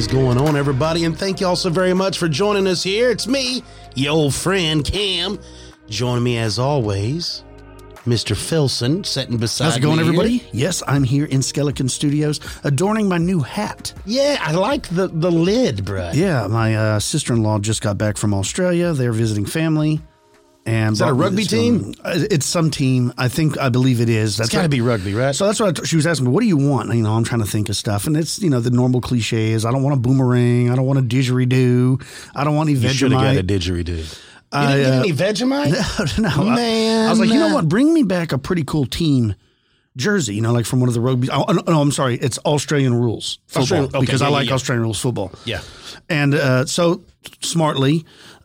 going on, everybody? And thank you all so very much for joining us here. It's me, your old friend Cam. Joining me as always, Mr. Filson, sitting beside me. How's it going, everybody? Here. Yes, I'm here in Skeleton Studios, adorning my new hat. Yeah, I like the lid, bro. Yeah, my sister-in-law just got back from Australia. They're visiting family. And is that a rugby team? It's some team. I believe it is. It's got to be rugby, right? So that's what she was asking me, what do you want? You know, I'm trying to think of stuff. And it's, you know, the normal cliches. I don't want a boomerang. I don't want a didgeridoo. I don't want any Vegemite. You should have got a didgeridoo. You didn't get any Vegemite? No. Man. I was like, you know what? Bring me back a pretty cool team jersey, you know, like from one of the rugby. Oh, no, I'm sorry. It's Australian rules football because I like Australian rules football. Yeah. And so smartly,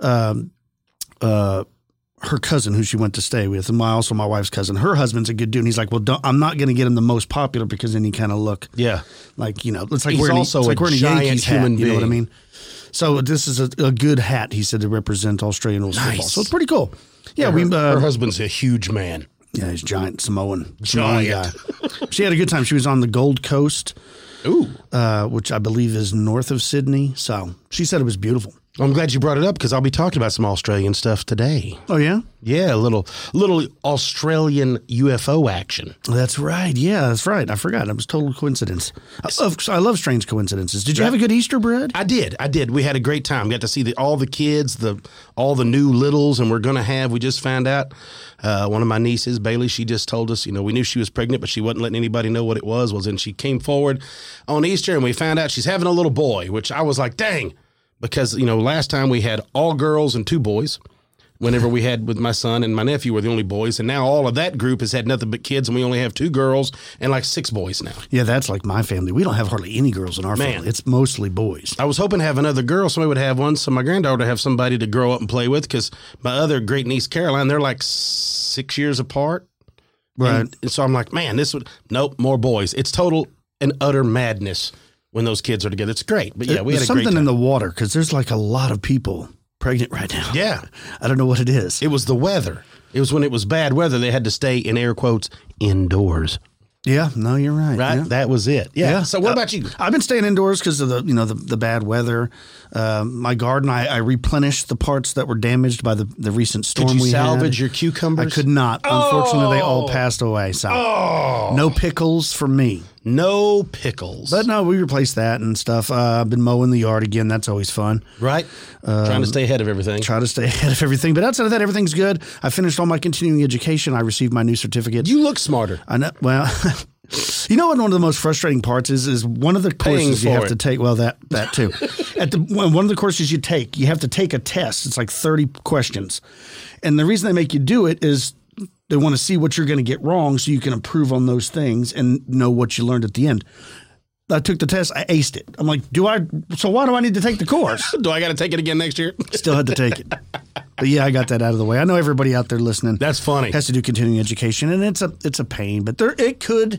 her cousin, who she went to stay with, and my wife's cousin, her husband's a good dude. And he's like, well, I'm not going to get him the most popular because then he kind of look, like, you know, it's like he's also a giant human being. You know what I mean? So this is a good hat, he said, to represent Australian rules football. So it's pretty cool. Yeah, her husband's a huge man. Yeah, he's giant, Samoan guy. She had a good time. She was on the Gold Coast, which I believe is north of Sydney. So she said it was beautiful. I'm glad you brought it up because I'll be talking about some Australian stuff today. Oh, yeah? Yeah, a little Australian UFO action. That's right. Yeah, that's right. I forgot. It was total coincidence. I love strange coincidences. Did you have a good Easter, Brad? I did. We had a great time. We got to see all the kids, all the new littles, and we just found out, one of my nieces, Bailey, she just told us, you know, we knew she was pregnant, but she wasn't letting anybody know what it was. Well, then she came forward on Easter, and we found out she's having a little boy, which I was like, dang. Because, you know, last time we had all girls and 2 boys. Whenever we had with my son and my nephew were the only boys. And now all of that group has had nothing but kids, and we only have 2 girls and like 6 boys now. Yeah, that's like my family. We don't have hardly any girls in our family. It's mostly boys. I was hoping to have another girl. Somebody would have one, so my granddaughter would have somebody to grow up and play with. Because my other great niece, Caroline, they're like 6 years apart. Right. And so I'm like, man, nope, more boys. It's total and utter madness when those kids are together. It's great. But yeah, we had a great time. There's something in the water because there's like a lot of people pregnant right now. Yeah. I don't know what it is. It was the weather. It was when it was bad weather, they had to stay, in air quotes, indoors. Yeah, no, you're right. Right? Yeah. That was it. Yeah. So what about you? I've been staying indoors because of the bad weather. My garden, I replenished the parts that were damaged by the recent storm we had. Could you salvage your cucumbers? I could not. Unfortunately, they all passed away. So no pickles for me. No pickles. But no, we replaced that and stuff. I've been mowing the yard again. That's always fun. Right. Trying to stay ahead of everything. But outside of that, everything's good. I finished all my continuing education. I received my new certificate. You look smarter. I know. Well, you know what one of the most frustrating parts is one of the courses you have to take. Well, that too. One of the courses you have to take a test. It's like 30 questions. And the reason they make you do it is they want to see what you're going to get wrong so you can improve on those things and know what you learned at the end. I took the test. I aced it. I'm like, so why do I need to take the course? Do I got to take it again next year? Still had to take it. But yeah, I got that out of the way. I know everybody out there listening. That's funny. Has to do continuing education, and it's a pain, but it could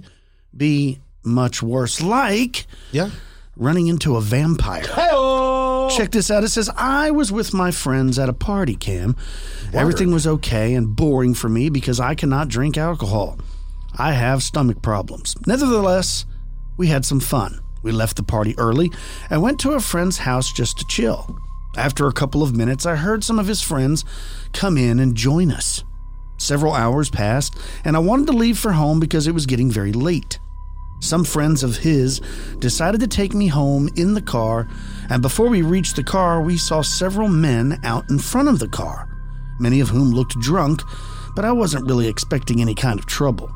be much worse. Like running into a vampire. Hey-oh! Check this out. It says, I was with my friends at a party, Cam. Word. Everything was okay and boring for me because I cannot drink alcohol. I have stomach problems. Nevertheless, we had some fun. We left the party early and went to a friend's house just to chill. After a couple of minutes, I heard some of his friends come in and join us. Several hours passed, and I wanted to leave for home because it was getting very late. Some friends of his decided to take me home in the car, and before we reached the car, we saw several men out in front of the car, many of whom looked drunk, but I wasn't really expecting any kind of trouble.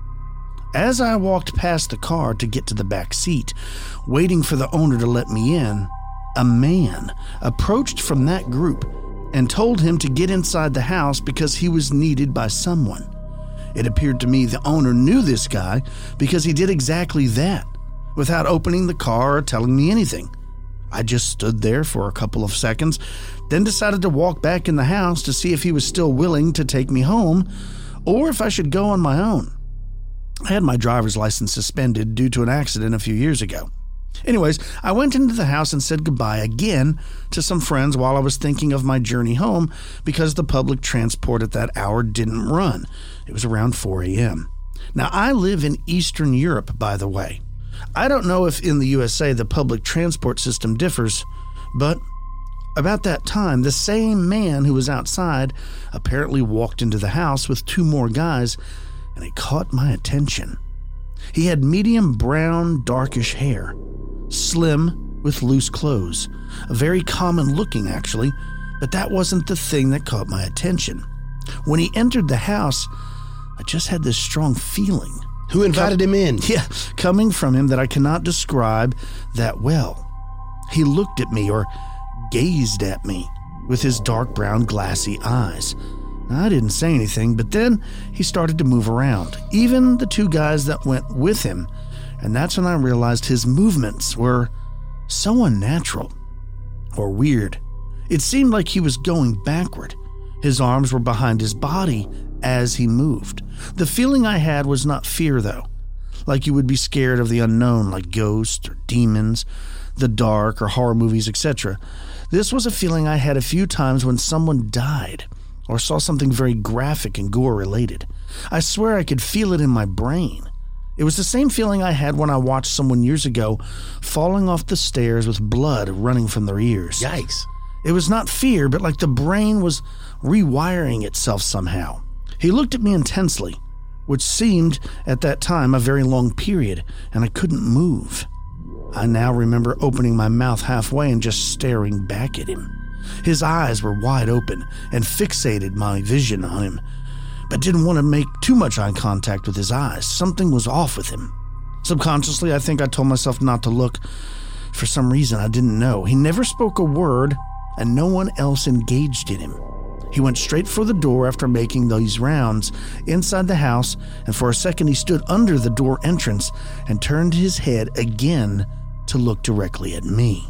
As I walked past the car to get to the back seat, waiting for the owner to let me in, a man approached from that group and told him to get inside the house because he was needed by someone. It appeared to me the owner knew this guy because he did exactly that, without opening the car or telling me anything. I just stood there for a couple of seconds, then decided to walk back in the house to see if he was still willing to take me home or if I should go on my own. I had my driver's license suspended due to an accident a few years ago. Anyways, I went into the house and said goodbye again to some friends while I was thinking of my journey home because the public transport at that hour didn't run. It was around 4 a.m. Now, I live in Eastern Europe, by the way. I don't know if in the USA the public transport system differs, but about that time, the same man who was outside apparently walked into the house with 2 more guys, and it caught my attention. He had medium brown, darkish hair, slim with loose clothes, very common looking actually, but that wasn't the thing that caught my attention. When he entered the house, I just had this strong feeling. Who invited him in? Yeah, coming from him that I cannot describe that well. He looked at me, or gazed at me, with his dark brown glassy eyes. I didn't say anything, but then he started to move around, even the 2 guys that went with him, and that's when I realized his movements were so unnatural, or weird. It seemed like he was going backward. His arms were behind his body as he moved. The feeling I had was not fear, though, like you would be scared of the unknown, like ghosts or demons, the dark or horror movies, etc. This was a feeling I had a few times when someone died or saw something very graphic and gore-related. I swear I could feel it in my brain. It was the same feeling I had when I watched someone years ago falling off the stairs with blood running from their ears. Yikes. It was not fear, but like the brain was rewiring itself somehow. He looked at me intensely, which seemed at that time a very long period, and I couldn't move. I now remember opening my mouth halfway and just staring back at him. His eyes were wide open and fixated my vision on him, but didn't want to make too much eye contact with his eyes. Something was off with him. Subconsciously, I think I told myself not to look. For some reason, I didn't know. He never spoke a word, and no one else engaged in him. He went straight for the door after making these rounds inside the house, and for a second he stood under the door entrance and turned his head again to look directly at me.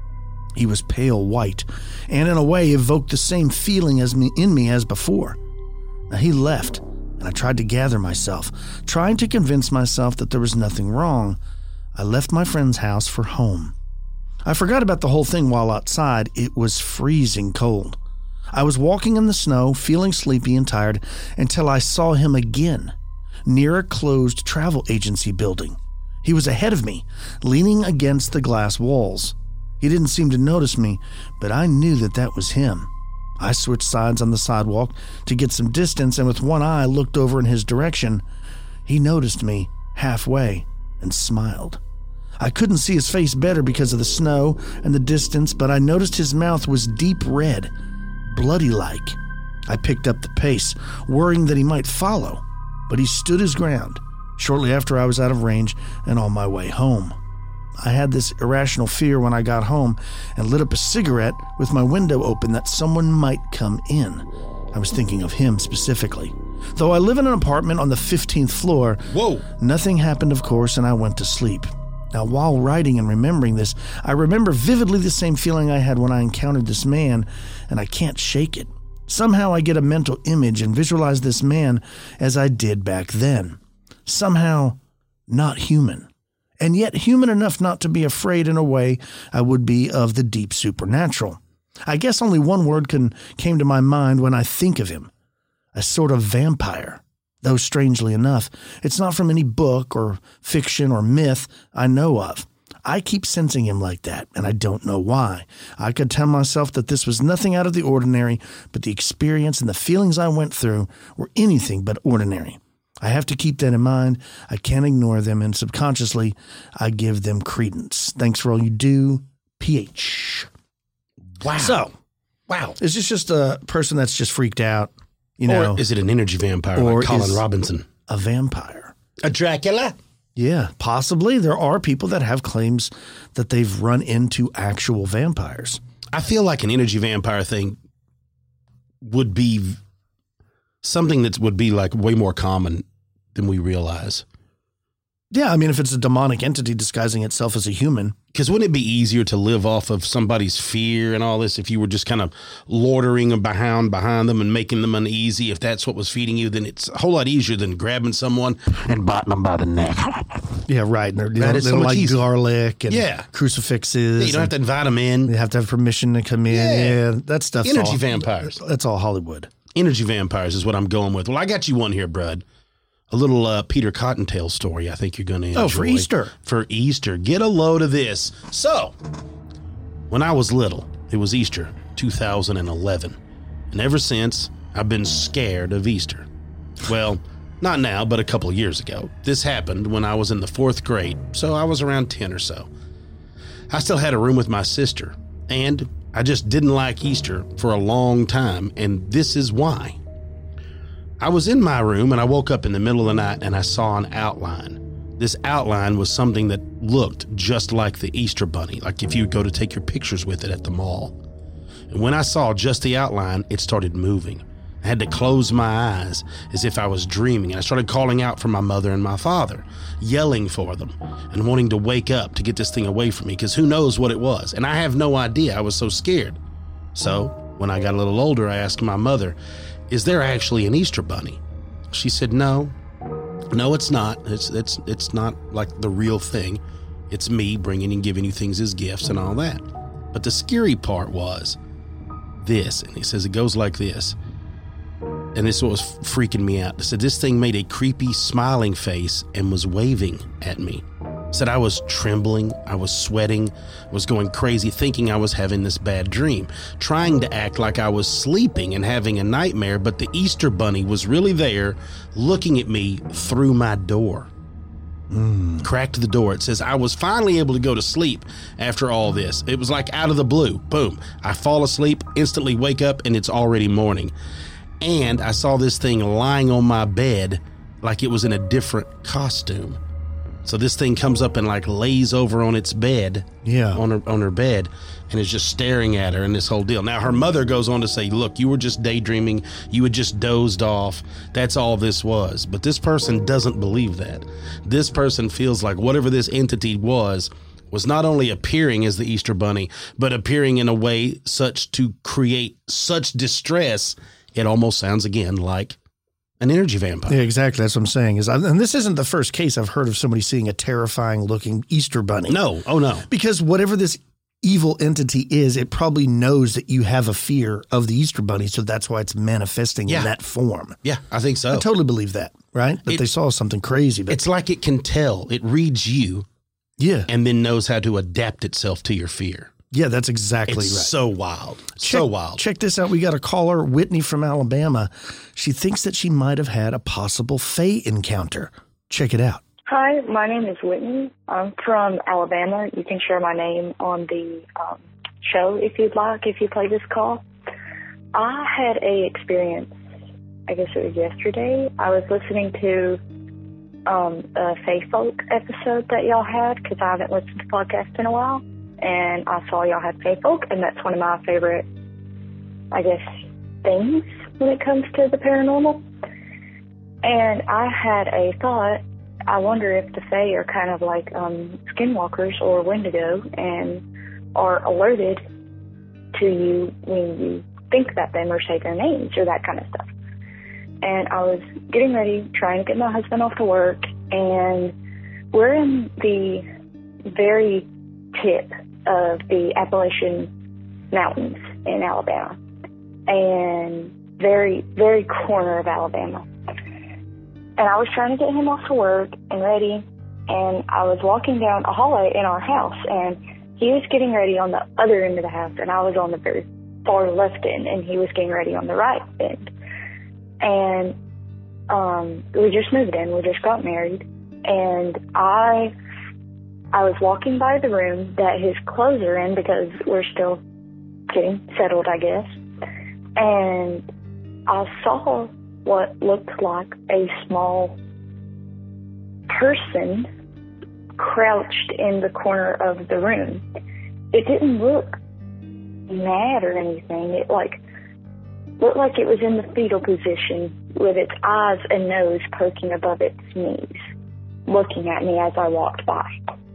He was pale white, and in a way evoked the same feeling in me as before. Now he left, and I tried to gather myself, trying to convince myself that there was nothing wrong. I left my friend's house for home. I forgot about the whole thing while outside. It was freezing cold. I was walking in the snow, feeling sleepy and tired, until I saw him again, near a closed travel agency building. He was ahead of me, leaning against the glass walls. He didn't seem to notice me, but I knew that was him. I switched sides on the sidewalk to get some distance, and with one eye looked over in his direction. He noticed me halfway and smiled. I couldn't see his face better because of the snow and the distance, but I noticed his mouth was deep red, bloody-like. I picked up the pace, worrying that he might follow, but he stood his ground shortly after I was out of range and on my way home. I had this irrational fear when I got home and lit up a cigarette with my window open that someone might come in. I was thinking of him specifically. Though I live in an apartment on the 15th floor, nothing happened, of course, and I went to sleep. Now, while writing and remembering this, I remember vividly the same feeling I had when I encountered this man, and I can't shake it. Somehow I get a mental image and visualize this man as I did back then. Somehow not human, and yet human enough not to be afraid in a way I would be of the deep supernatural. I guess only one word came to my mind when I think of him: a sort of vampire. Though strangely enough, it's not from any book or fiction or myth I know of. I keep sensing him like that, and I don't know why. I could tell myself that this was nothing out of the ordinary, but the experience and the feelings I went through were anything but ordinary. I have to keep that in mind. I can't ignore them, and subconsciously, I give them credence. Thanks for all you do, PH. Wow. So, is this just a person that's just freaked out? You know, or is it an energy vampire like Colin Robinson? A vampire. A Dracula? Yeah, possibly. There are people that have claims that they've run into actual vampires. I feel like an energy vampire thing would be something that would be like way more common than we realize. Yeah, I mean, if it's a demonic entity disguising itself as a human. Because wouldn't it be easier to live off of somebody's fear and all this if you were just kind of loitering behind them and making them uneasy? If that's what was feeding you, then it's a whole lot easier than grabbing someone and biting them by the neck. Yeah, right. They That is so don't much like easier. garlic and crucifixes. Yeah, you don't have to invite them in. They have to have permission to come in. Yeah, that stuff's Energy vampires. That's all Hollywood. Energy vampires is what I'm going with. Well, I got you one here, Brad. a little Peter Cottontail story I think you're going to enjoy. Oh, for Easter. For Easter. Get a load of this. So, when I was little, it was Easter 2011. And ever since, I've been scared of Easter. Well, not now, but a couple of years ago. This happened when I was in the 4th grade, so I was around 10 or so. I still had a room with my sister, and I just didn't like Easter for a long time, and this is why. I was in my room, and I woke up in the middle of the night, and I saw an outline. This outline was something that looked just like the Easter Bunny, like if you would go to take your pictures with it at the mall. And when I saw just the outline, it started moving. I had to close my eyes as if I was dreaming, and I started calling out for my mother and my father, yelling for them, and wanting to wake up to get this thing away from me, because who knows what it was, and I have no idea. I was so scared. So, when I got a little older, I asked my mother, is there actually an Easter Bunny? She said, no, it's not. It's not like the real thing. It's me bringing and giving you things as gifts and all that. But the scary part was this, and he says it goes like this. And this was freaking me out. It said this thing made a creepy smiling face and was waving at me. It said I was trembling, I was sweating, was going crazy, thinking I was having this bad dream, trying to act like I was sleeping and having a nightmare, but the Easter Bunny was really there looking at me through my door. Cracked the door. It says I was finally able to go to sleep after all this. It was like out of the blue. Boom. I fall asleep, instantly wake up, and it's already morning. And I saw this thing lying on my bed like it was in a different costume. So this thing comes up and like lays over on its bed, on her bed, and is just staring at her and this whole deal. Now her mother goes on to say, look, you were just daydreaming. You had just dozed off. That's all this was. But this person doesn't believe that. This person feels like whatever this entity was not only appearing as the Easter Bunny, but appearing in a way such to create such distress. It almost sounds again like an energy vampire. Yeah, exactly. That's what I'm saying. And this isn't the first case I've heard of somebody seeing a terrifying looking Easter Bunny. No. Oh, no. Because whatever this evil entity is, it probably knows that you have a fear of the Easter Bunny. So that's why it's manifesting in that form. Yeah, I think so. I totally believe that, right? That they saw something crazy. But it's like it can tell. It reads you. Yeah. And then knows how to adapt itself to your fear. Yeah, that's exactly right. So wild. So wild. Check this out. We got a caller, Whitney from Alabama. She thinks that she might have had a possible Fae encounter. Check it out. Hi, my name is Whitney. I'm from Alabama. You can share my name on the show if you'd like, if you play this call. I had a experience, I guess it was yesterday. I was listening to a Fae Folk episode that y'all had because I haven't listened to podcasts in a while. And I saw y'all had Fae Folk, and that's one of my favorite, I guess, things when it comes to the paranormal. And I had a thought, I wonder if the Fae are kind of like skinwalkers or Wendigo and are alerted to you when you think about them or say their names or that kind of stuff. And I was getting ready, trying to get my husband off to work, and we're in the very tip of the Appalachian Mountains in Alabama, and very, very corner of Alabama. And I was trying to get him off to work and ready, and I was walking down a hallway in our house, and he was getting ready on the other end of the house, and I was on the very far left end, and he was getting ready on the right end. And we just moved in. We just got married, and I was walking by the room that his clothes are in because we're still getting settled, I guess. And I saw what looked like a small person crouched in the corner of the room. It didn't look mad or anything. It looked like it was in the fetal position with its eyes and nose poking above its knees, looking at me as I walked by.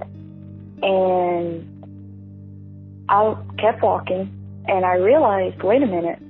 And I kept walking, and I realized, wait a minute,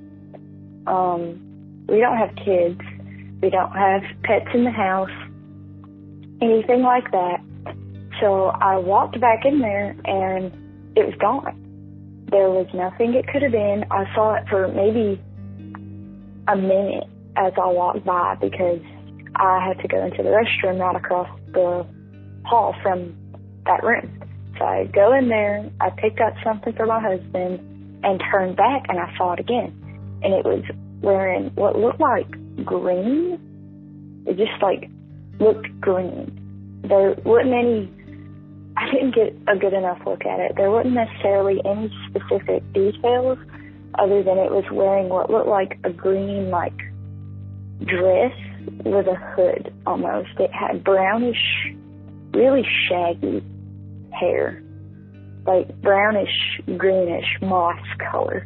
we don't have kids, we don't have pets in the house, anything like that. So I walked back in there, and it was gone. There was nothing it could have been. I saw it for maybe a minute as I walked by because I had to go into the restroom right across the hall from that room. So I go in there, I picked up something for my husband, and turned back, and I saw it again. And it was wearing what looked like green. It just, like, looked green. There wasn't any, I didn't get a good enough look at it. There wasn't necessarily any specific details other than it was wearing what looked like a green, like, dress with a hood almost. It had brownish, really shaggy hair, like brownish, greenish, moss color.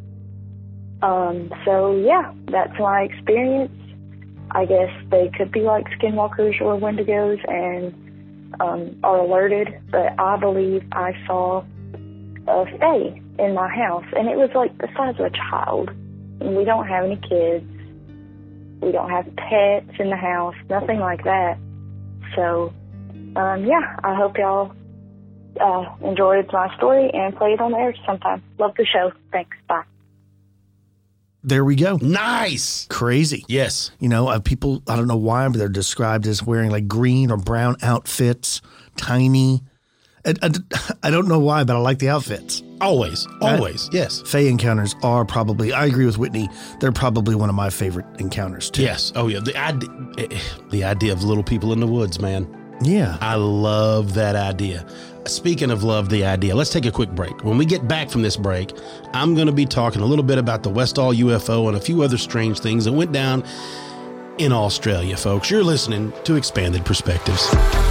So yeah, that's my experience. I guess they could be like skinwalkers or wendigos and are alerted, but I believe I saw a fae in my house, and it was like the size of a child. And we don't have any kids. We don't have pets in the house, nothing like that. So, yeah, I hope y'all enjoyed my story and play it on the air sometime. Love the show. Thanks. Bye. There we go. Nice. Crazy. Yes. You know, people, I don't know why, but they're described as wearing like green or brown outfits, tiny. I don't know why, but I like the outfits. Always. Always. Yes. Fae encounters are probably, I agree with Whitney, they're probably one of my favorite encounters too. Yes. Oh, yeah. The idea of little people in the woods, man. Yeah. I love that idea. Speaking of love the idea, let's take a quick break. When we get back from this break, I'm going to be talking a little bit about the Westall UFO and a few other strange things that went down in Australia, folks. You're listening to Expanded Perspectives.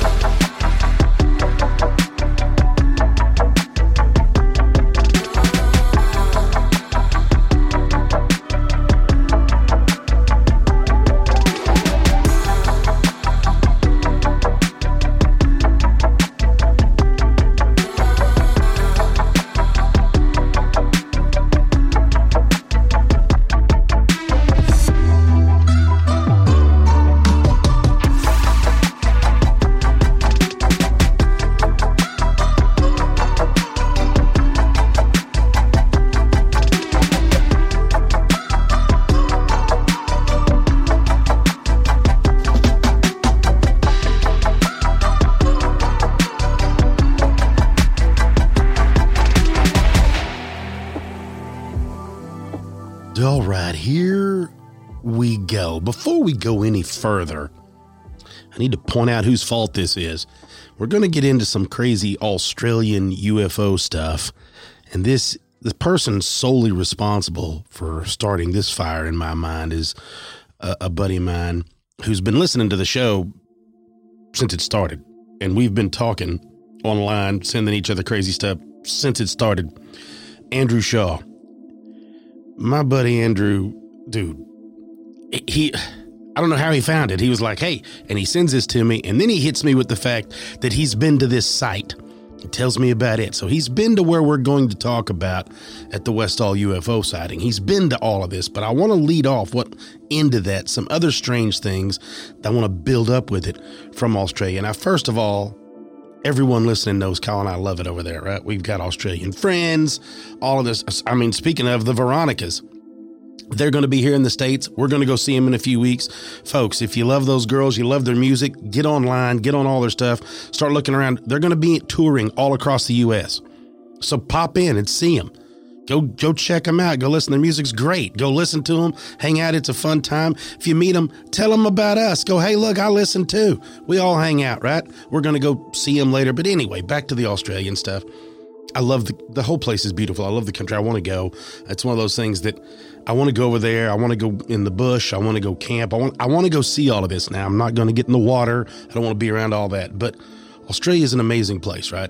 All right, here we go. Before we go any further, I need to point out whose fault this is. We're going to get into some crazy Australian UFO stuff, and the person solely responsible for starting this fire in my mind is a buddy of mine who's been listening to the show since it started, and we've been talking online, sending each other crazy stuff since it started. Andrew Shaw. My buddy Andrew, dude, I don't know how he found it. He was like, hey, and he sends this to me, and then he hits me with the fact that he's been to this site. He tells me about it. So he's been to where we're going to talk about at the Westall UFO sighting. He's been to all of this, but I want to lead off into that, some other strange things that I want to build up with it from Australia. Now, first of all, everyone listening knows Kyle and I love it over there, right? We've got Australian friends, all of this. I mean, speaking of the Veronicas, they're going to be here in the States. We're going to go see them in a few weeks. Folks, if you love those girls, you love their music, get online, get on all their stuff, start looking around. They're going to be touring all across the U.S. So pop in and see them. Go check them out. Go listen. Their music's great. Go listen to them. Hang out. It's a fun time. If you meet them, tell them about us. Go, hey, look, I listen too. We all hang out, right? We're going to go see them later. But anyway, back to the Australian stuff. I love the whole place is beautiful. I love the country. I want to go. It's one of those things that I want to go over there. I want to go in the bush. I want to go camp. I want to go see all of this. Now, I'm not going to get in the water. I don't want to be around all that. But Australia is an amazing place, right?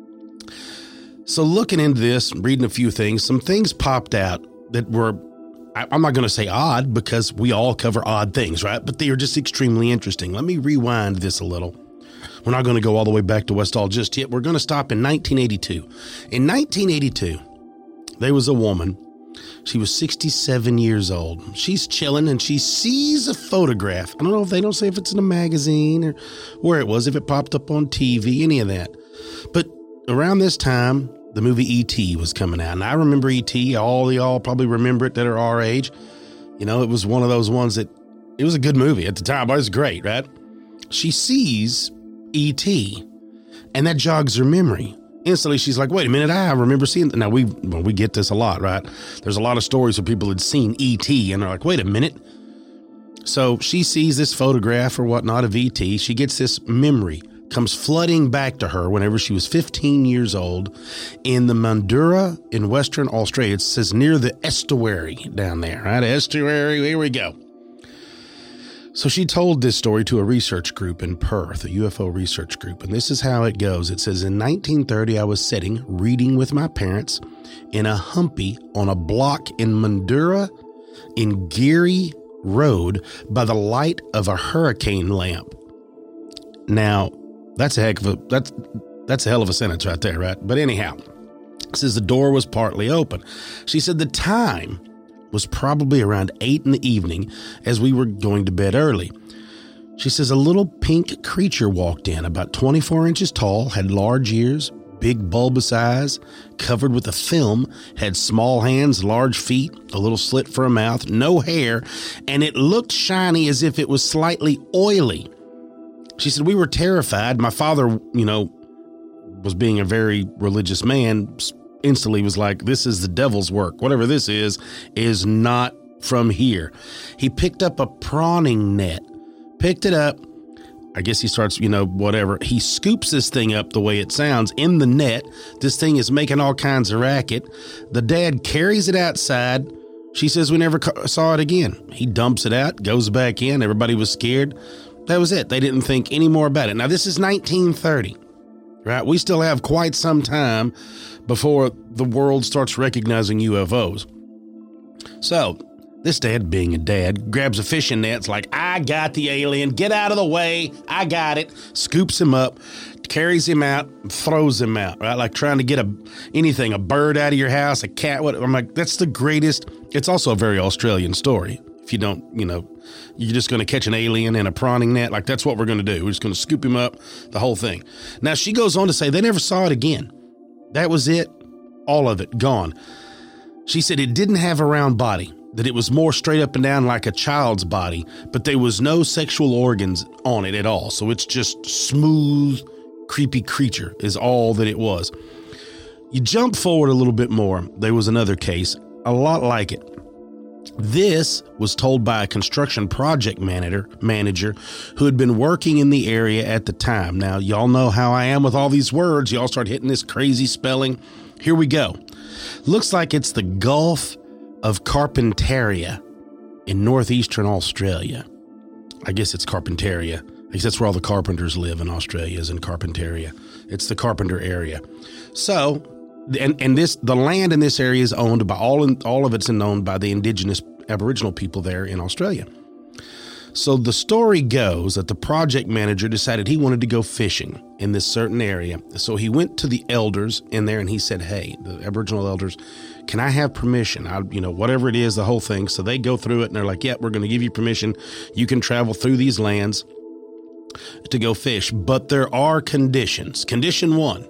So looking into this, reading a few things, some things popped out that were, I'm not going to say odd because we all cover odd things, right? But they are just extremely interesting. Let me rewind this a little. We're not going to go all the way back to Westall just yet. We're going to stop in 1982. In 1982, there was a woman. She was 67 years old. She's chilling and she sees a photograph. I don't know if they don't say if it's in a magazine or where it was, if it popped up on TV, any of that. But around this time, the movie E.T. was coming out. And I remember E.T. All y'all probably remember it that are our age. You know, it was one of those ones that It was a good movie at the time. It was great, right? She sees E.T., and that jogs her memory. Instantly, she's like, wait a minute, I remember seeing... Now, we get this a lot, right? There's a lot of stories where people had seen E.T., and they're like, wait a minute. So she sees this photograph or whatnot of E.T. She gets this memory, comes flooding back to her whenever she was 15 years old in the Mandurah in Western Australia. It says near the estuary down there, right? Estuary, here we go. So she told this story to a research group in Perth, a UFO research group, and this is how it goes. It says, in 1930, I was sitting, reading with my parents in a humpy on a block in Mandurah in Geary Road by the light of a hurricane lamp. Now, that's a hell of a sentence right there, right? But anyhow, it says the door was partly open. She said the time was probably around 8 in the evening as we were going to bed early. She says a little pink creature walked in, about 24 inches tall, had large ears, big bulbous eyes, covered with a film, had small hands, large feet, a little slit for a mouth, no hair, and it looked shiny as if it was slightly oily. She said we were terrified. My father, was being a very religious man, instantly was like, this is the devil's work. Whatever this is not from here. He picked up a prawning net, picked it up. I guess he starts, whatever. He scoops this thing up the way it sounds in the net. This thing is making all kinds of racket. The dad carries it outside. She says we never saw it again. He dumps it out, goes back in. Everybody was scared. That was it. They didn't think any more about it. Now, this is 1930, right? We still have quite some time before the world starts recognizing UFOs. So this dad, being a dad, grabs a fishing net. It's like, I got the alien. Get out of the way. I got it. Scoops him up, carries him out, throws him out, right? Like trying to get a bird out of your house, a cat. I'm like, that's the greatest. It's also a very Australian story. If you don't, you're just going to catch an alien in a prawning net. Like, that's what we're going to do. We're just going to scoop him up, the whole thing. Now, she goes on to say they never saw it again. That was it. All of it gone. She said it didn't have a round body, that it was more straight up and down like a child's body, but there was no sexual organs on it at all. So it's just smooth, creepy creature is all that it was. You jump forward a little bit more. There was another case, a lot like it. This was told by a construction project manager who had been working in the area at the time. Now, y'all know how I am with all these words. Y'all start hitting this crazy spelling. Here we go. Looks like it's the Gulf of Carpentaria in northeastern Australia. I guess it's Carpentaria. I guess that's where all the carpenters live in Australia, is in Carpentaria. It's the Carpenter area. So, the land in this area is owned by all of it's owned by the indigenous Aboriginal people there in Australia. So the story goes that the project manager decided he wanted to go fishing in this certain area. So he went to the elders in there and he said, hey, the Aboriginal elders, can I have permission? Whatever it is, the whole thing. So they go through it and they're like, yeah, we're going to give you permission. You can travel through these lands to go fish. But there are conditions. Condition 1,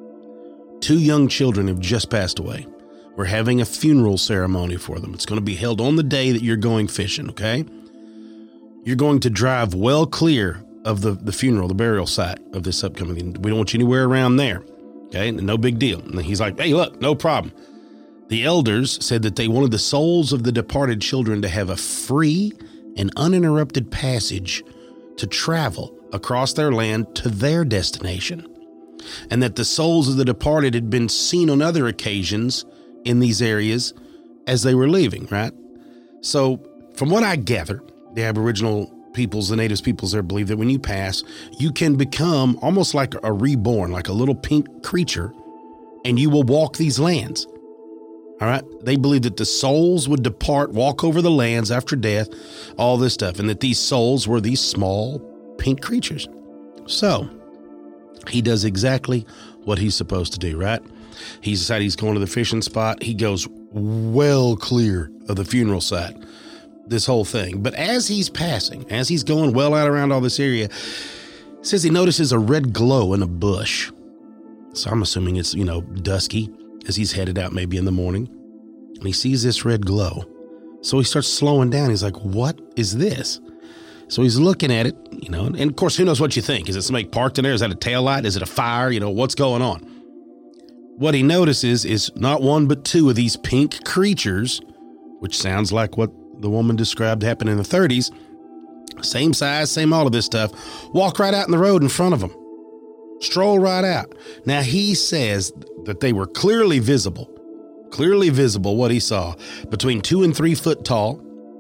2 young children have just passed away. We're having a funeral ceremony for them. It's going to be held on the day that you're going fishing, okay? You're going to drive well clear of the funeral, the burial site of this upcoming. We don't want you anywhere around there, okay? No big deal. And he's like, hey, look, no problem. The elders said that they wanted the souls of the departed children to have a free and uninterrupted passage to travel across their land to their destination, and that the souls of the departed had been seen on other occasions in these areas as they were leaving, right? So from what I gather, the Aboriginal peoples, the natives peoples there believe that when you pass, you can become almost like a reborn, like a little pink creature, and you will walk these lands. All right. They believe that the souls would depart, walk over the lands after death, all this stuff, and that these souls were these small pink creatures. So he does exactly what he's supposed to do, right? He decided he's going to the fishing spot. He goes well clear of the funeral site, this whole thing. But as he's passing, as he's going well out around all this area, it says he notices a red glow in a bush. So I'm assuming it's, dusky as he's headed out maybe in the morning. And he sees this red glow. So he starts slowing down. He's like, what is this? So he's looking at it, and of course, who knows what you think? Is it somebody parked in there? Is that a taillight? Is it a fire? What's going on? What he notices is not one but two of these pink creatures, which sounds like what the woman described happened in the 30s. Same size, same all of this stuff. Walk right out in the road in front of him. Stroll right out. Now, he says that they were clearly visible, what he saw, between 2 and 3 foot tall.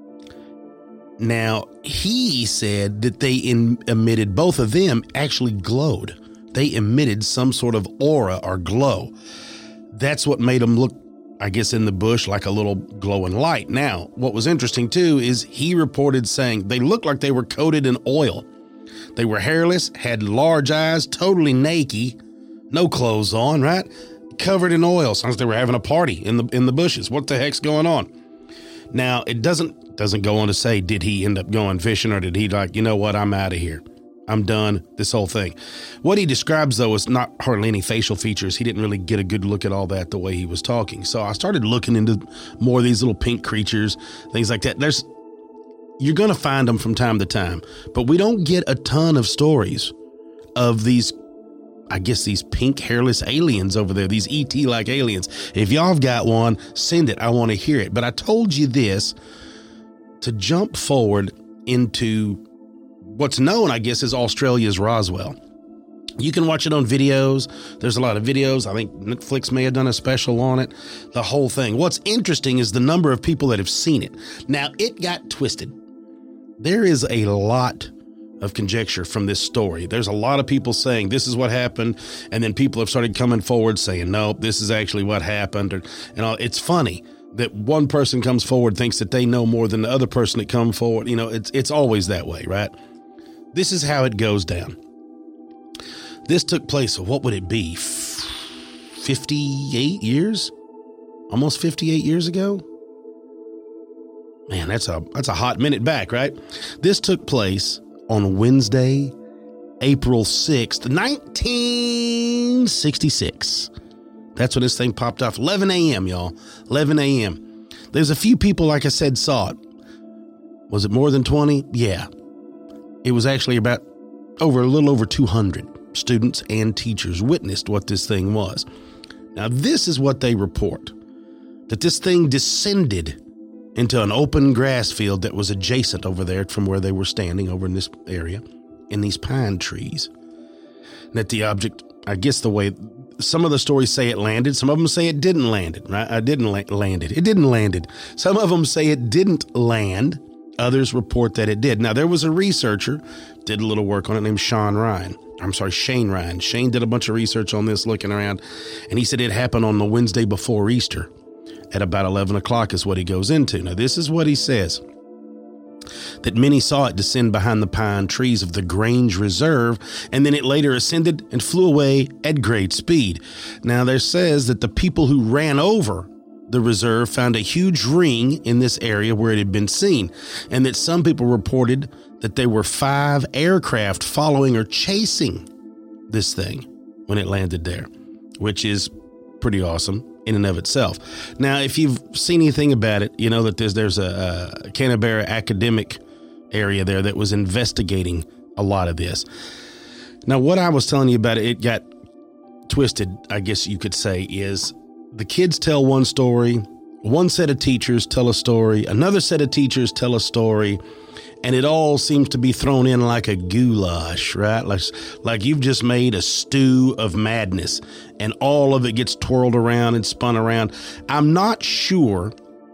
Now, he said that they emitted, both of them actually glowed. They emitted some sort of aura or glow. That's what made them look, I guess, in the bush like a little glowing light. Now, what was interesting, too, is he reported saying they looked like they were coated in oil. They were hairless, had large eyes, totally naked, no clothes on, right? Covered in oil. Sounds like they were having a party in the bushes. What the heck's going on? Now, it doesn't go on to say, did he end up going fishing, or did he like, you know what, I'm out of here. I'm done, this whole thing. What he describes, though, is not hardly any facial features. He didn't really get a good look at all that the way he was talking. So I started looking into more of these little pink creatures, things like that. You're going to find them from time to time, but we don't get a ton of stories of these, I guess, these pink hairless aliens over there, these ET-like aliens. If y'all have got one, send it. I want to hear it. But I told you this to jump forward into what's known, I guess, as Australia's Roswell. You can watch it on videos. There's a lot of videos. I think Netflix may have done a special on it. The whole thing. What's interesting is the number of people that have seen it. Now, it got twisted. There is a lot of conjecture from this story. There's a lot of people saying this is what happened, and then people have started coming forward saying, no, this is actually what happened. It's funny that one person comes forward, thinks that they know more than the other person that come forward. It's always that way, right? This is how it goes down. This took place, what would it be, 58 years? Almost 58 years ago? Man, that's a hot minute back, right? This took place on Wednesday, April 6th, 1966. That's when this thing popped off. 11 a.m., y'all. 11 a.m. There's a few people, like I said, saw it. Was it more than 20? Yeah. It was actually a little over 200 students and teachers witnessed what this thing was. Now, this is what they report, that this thing descended into an open grass field that was adjacent over there from where they were standing over in this area, in these pine trees. And that the object, I guess the way some of the stories say it landed, some of them say it didn't land it, right? It didn't land it. Some of them say it didn't land. Others report that it did. Now, there was a researcher, did a little work on it, named Shane Ryan. Shane did a bunch of research on this, looking around, and he said it happened on the Wednesday before Easter at about 11 o'clock is what he goes into. Now, this is what he says, that many saw it descend behind the pine trees of the Grange Reserve, and then it later ascended and flew away at great speed. Now, there says that the people who ran over the reserve found a huge ring in this area where it had been seen, and that some people reported that there were 5 aircraft following or chasing this thing when it landed there, which is pretty awesome in and of itself. Now, if you've seen anything about it, you know that there's a Canberra academic area there that was investigating a lot of this. Now, what I was telling you about it got twisted, I guess you could say, is the kids tell one story, one set of teachers tell a story, another set of teachers tell a story, and it all seems to be thrown in like a goulash, right? Like you've just made a stew of madness, and all of it gets twirled around and spun around. I'm not sure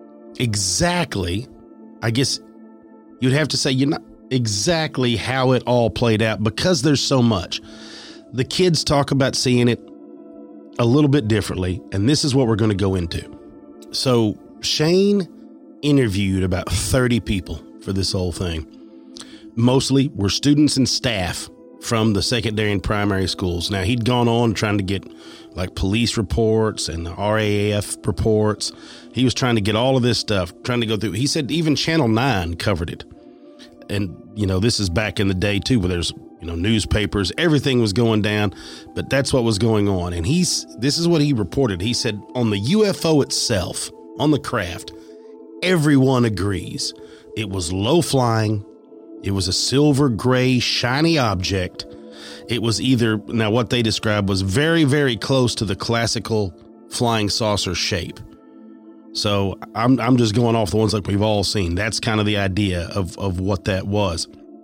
exactly, I guess you'd have to say you're not exactly how it all played out, because there's so much. The kids talk about seeing it a little bit differently, and this is what we're going to go into. So Shane interviewed about 30 people for this whole thing. Mostly were students and staff from the secondary and primary schools. Now, he'd gone on trying to get like police reports and the RAF reports. He was trying to get all of this stuff, trying to go through. He said even Channel 9 covered it. And, this is back in the day, too, where there's, newspapers, everything was going down, but that's what was going on. And this is what he reported. He said on the UFO itself, on the craft, everyone agrees it was low flying, It was a silver gray, shiny object. It was now what they described was very, very close to the classical flying saucer shape. So I'm just going off the ones like we've all seen. That's kind of the idea of what that was.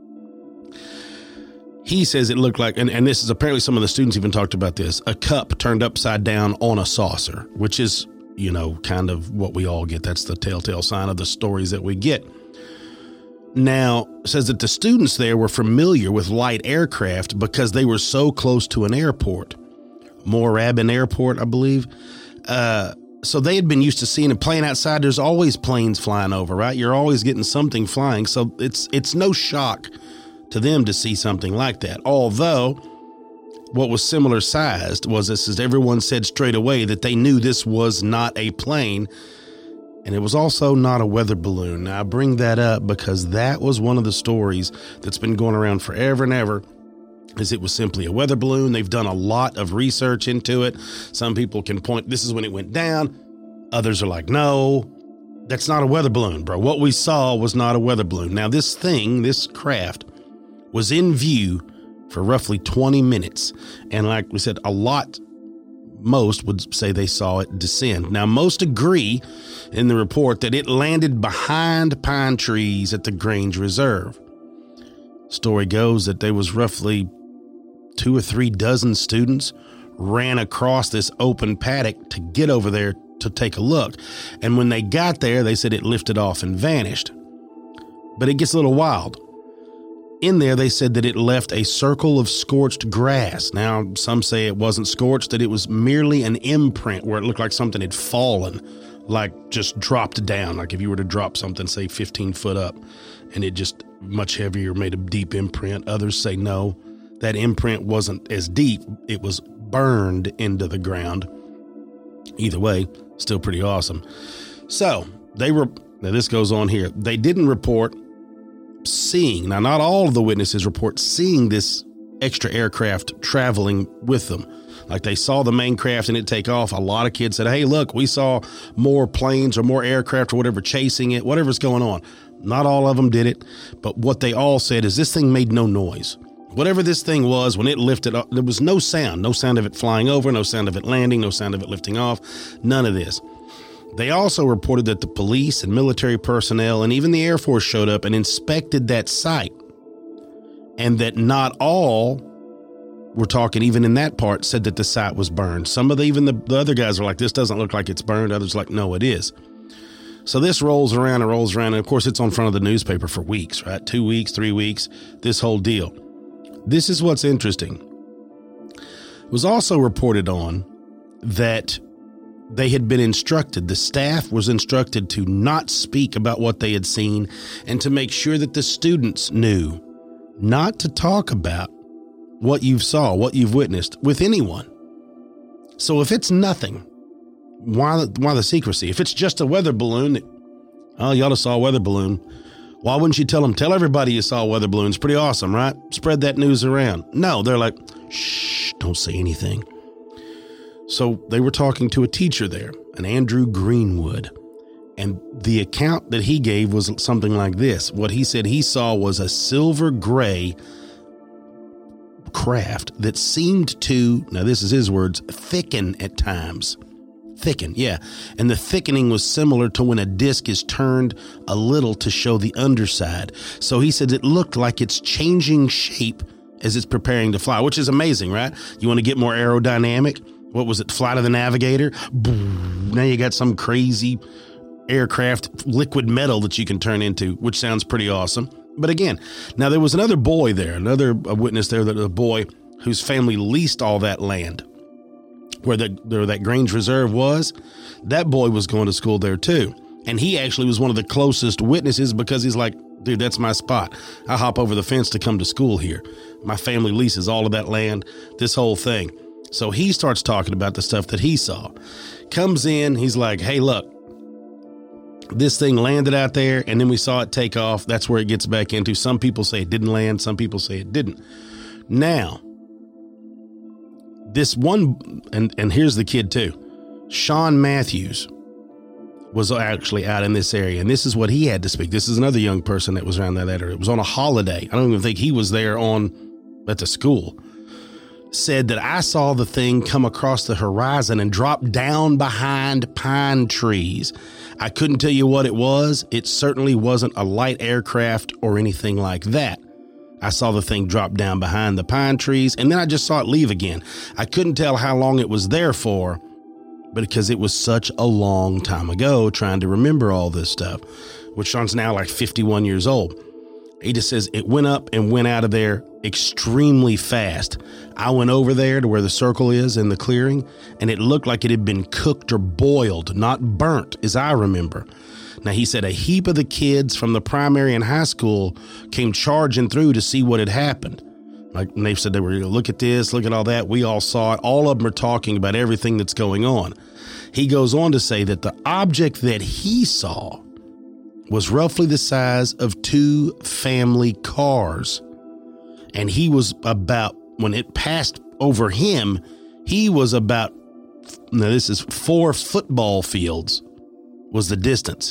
He says it looked like, and this is apparently some of the students even talked about this, a cup turned upside down on a saucer, which is, kind of what we all get. That's the telltale sign of the stories that we get. Now, says that the students there were familiar with light aircraft because they were so close to an airport. Moorabbin Airport, I believe. So they had been used to seeing and playing outside. There's always planes flying over, right? You're always getting something flying. So it's no shock to them to see something like that. Although what was similar sized was this, as everyone said straight away, that they knew this was not a plane. And it was also not a weather balloon. Now, I bring that up because that was one of the stories that's been going around forever and ever, is it was simply a weather balloon. They've done a lot of research into it. Some people can point, this is when it went down. Others are like, no, that's not a weather balloon, bro. What we saw was not a weather balloon. Now, this craft was in view for roughly 20 minutes. And like we said, most would say they saw it descend. Now, most agree in the report that it landed behind pine trees at the Grange Reserve. Story goes that there was roughly 2 or 3 dozen students ran across this open paddock to get over there to take a look. And when they got there, they said it lifted off and vanished. But it gets a little wild. In there, they said that it left a circle of scorched grass. Now, some say it wasn't scorched, that it was merely an imprint where it looked like something had fallen, like just dropped down. Like if you were to drop something, say 15 foot up, and it just much heavier, made a deep imprint. Others say no, that imprint wasn't as deep. It was burned into the ground. Either way, still pretty awesome. So now this goes on here. They didn't report seeing, now not all of the witnesses report seeing this extra aircraft traveling with them. Like they saw the main craft and it take off. A lot of kids said, hey, look, we saw more planes or more aircraft or whatever chasing it, whatever's going on. Not all of them did it, but what they all said is this thing made no noise. Whatever this thing was, when it lifted up, there was no sound of it flying over, no sound of it landing, no sound of it lifting off, none of this. They also reported that the police and military personnel and even the Air Force showed up and inspected that site, and that not all, we're talking even in that part, said that the site was burned. Some of the other guys are like, this doesn't look like it's burned. Others are like, no, it is. So this rolls around. And of course, it's on front of the newspaper for weeks, right? 2 weeks, 3 weeks, this whole deal. This is what's interesting. It was also reported on that they had been instructed, the staff was instructed to not speak about what they had seen and to make sure that the students knew not to talk about what you've saw, what you've witnessed with anyone. So if it's nothing, why the secrecy? If it's just a weather balloon, you ought to saw a weather balloon. Why wouldn't you tell them? Tell everybody you saw a weather balloon. It's pretty awesome, right? Spread that news around. No, they're like, shh, don't say anything. So they were talking to a teacher there, an Andrew Greenwood, and the account that he gave was something like this. What he said he saw was a silver gray craft that seemed to, now this is his words, thicken at times. Thicken, yeah. And the thickening was similar to when a disc is turned a little to show the underside. So he said it looked like it's changing shape as it's preparing to fly, which is amazing, right? You want to get more aerodynamic? What was it? Flight of the Navigator? Boom. Now you got some crazy aircraft liquid metal that you can turn into, which sounds pretty awesome. But again, now there was another boy there, another witness there, that a boy whose family leased all that land where that Grange Reserve was. That boy was going to school there too. And he actually was one of the closest witnesses because he's like, dude, that's my spot. I hop over the fence to come to school here. My family leases all of that land, this whole thing. So he starts talking about the stuff that he saw. Comes in, he's like, hey, look, this thing landed out there and then we saw it take off. That's where it gets back into. Some people say it didn't land. Some people say it didn't. Now, this one, and here's the kid too. Sean Matthews was actually out in this area. And this is what he had to speak. This is another young person that was around that area. It was on a holiday. I don't even think he was there at the school. Said that I saw the thing come across the horizon and drop down behind pine trees. I couldn't tell you what it was. It certainly wasn't a light aircraft or anything like that. I saw the thing drop down behind the pine trees, and then I just saw it leave again. I couldn't tell how long it was there for, but because it was such a long time ago, trying to remember all this stuff, which Sean's now like 51 years old. He just says it went up and went out of there extremely fast. I went over there to where the circle is in the clearing, and it looked like it had been cooked or boiled, not burnt, as I remember. Now, he said a heap of the kids from the primary and high school came charging through to see what had happened. Like, and they said they were going to look at this, look at all that. We all saw it. All of them are talking about everything that's going on. He goes on to say that the object that he saw was roughly the size of 2 family cars. And he was about, when it passed over him, he was about, now this is 4 football fields was the distance.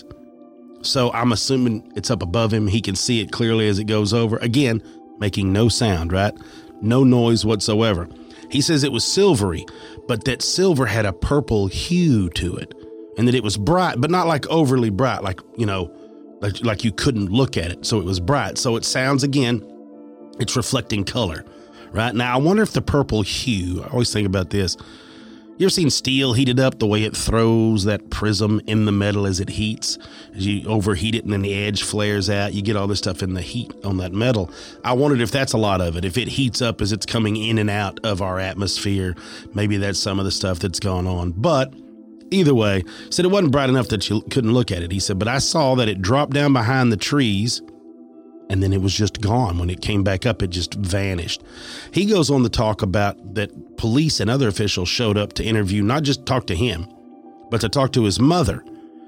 So I'm assuming it's up above him. He can see it clearly as it goes over. Again, making no sound, right? No noise whatsoever. He says it was silvery, but that silver had a purple hue to it, and that it was bright, but not like overly bright, like, you know, like you couldn't look at it. So it was bright. So it sounds, again, it's reflecting color, right? Now, I wonder if the purple hue, I always think about this. You ever seen steel heated up, the way it throws that prism in the metal as it heats? As you overheat it and then the edge flares out, you get all this stuff in the heat on that metal. I wondered if that's a lot of it. If it heats up as it's coming in and out of our atmosphere, maybe that's some of the stuff that's going on. But either way, said it wasn't bright enough that you couldn't look at it. He said, but I saw that it dropped down behind the trees, and then it was just gone. When it came back up, it just vanished. He goes on to talk about that police and other officials showed up to interview, not just talk to him, but to talk to his mother.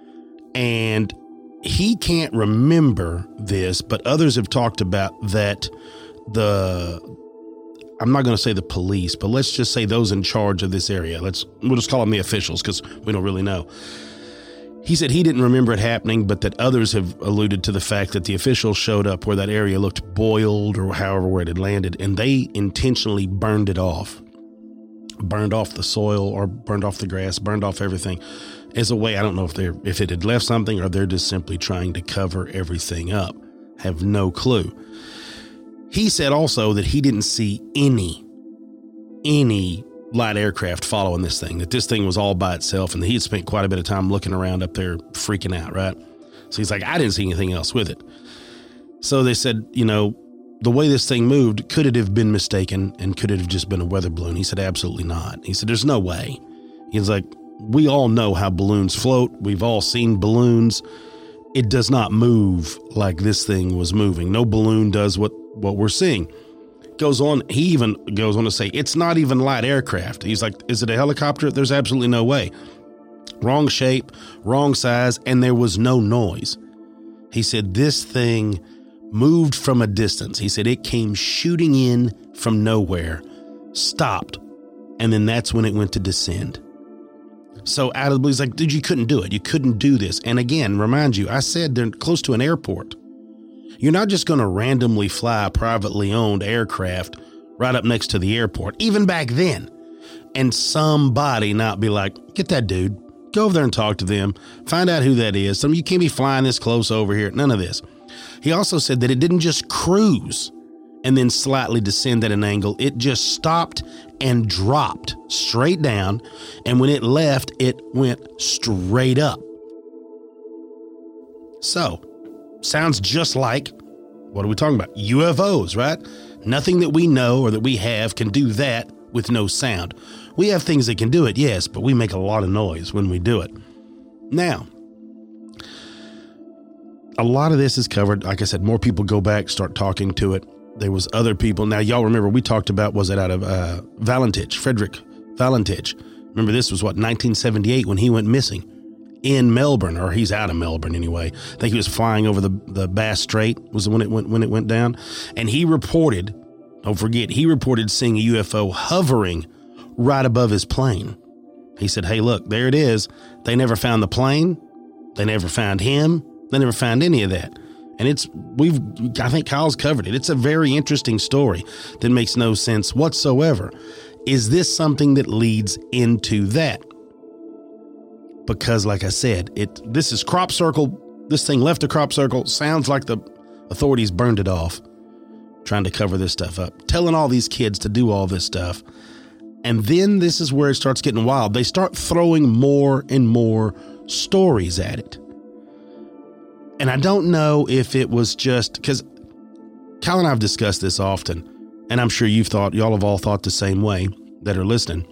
And he can't remember this, but others have talked about that I'm not going to say the police, but let's just say those in charge of this area. We'll just call them the officials because we don't really know. He said he didn't remember it happening, but that others have alluded to the fact that the officials showed up where that area looked boiled or however where it had landed, and they intentionally burned it off. Burned off the soil or burned off the grass, burned off everything as a way. I don't know if it had left something or they're just simply trying to cover everything up. Have no clue. He said also that he didn't see any light aircraft following this thing, that this thing was all by itself, and he had spent quite a bit of time looking around up there freaking out, right? So he's like, I didn't see anything else with it. So they said, you know, the way this thing moved, could it have been mistaken and could it have just been a weather balloon? He said, absolutely not. He said, there's no way. He's like, we all know how balloons float. We've all seen balloons. It does not move like this thing was moving. No balloon does what we're seeing. He even goes on to say, it's not even light aircraft. He's like, is it a helicopter? There's absolutely no way. Wrong shape, wrong size, and there was no noise. He said this thing moved from a distance. He said it came shooting in from nowhere, stopped, and then that's when it went to descend. So out of the blue, he's like, dude, you couldn't do it. You couldn't do this. And again, remind you, I said they're close to an airport. You're not just going to randomly fly a privately owned aircraft right up next to the airport, even back then, and somebody not be like, get that dude, go over there and talk to them, find out who that is. You can't be flying this close over here. None of this. He also said that it didn't just cruise and then slightly descend at an angle. It just stopped and dropped straight down. And when it left, it went straight up. So, sounds just like, what are we talking about? UFOs, right? Nothing that we know or that we have can do that with no sound. We have things that can do it, yes, but we make a lot of noise when we do it. Now, a lot of this is covered. Like I said, more people go back, start talking to it. There was other people. Now, y'all remember we talked about, was it out of Valentich, Frederick Valentich. Remember, this was 1978 when he went missing in Melbourne, or he's out of Melbourne anyway. I think he was flying over the Bass Strait was when it went down. And he reported, don't forget, he reported seeing a UFO hovering right above his plane. He said, hey, look, there it is. They never found the plane. They never found him. They never found any of that. And I think Kyle's covered it. It's a very interesting story that makes no sense whatsoever. Is this something that leads into that? Because like I said, this is crop circle. This thing left a crop circle. Sounds like the authorities burned it off, trying to cover this stuff up, telling all these kids to do all this stuff. And then this is where it starts getting wild. They start throwing more and more stories at it. And I don't know if it was just because Kyle and I have discussed this often, and I'm sure y'all have all thought the same way that are listening.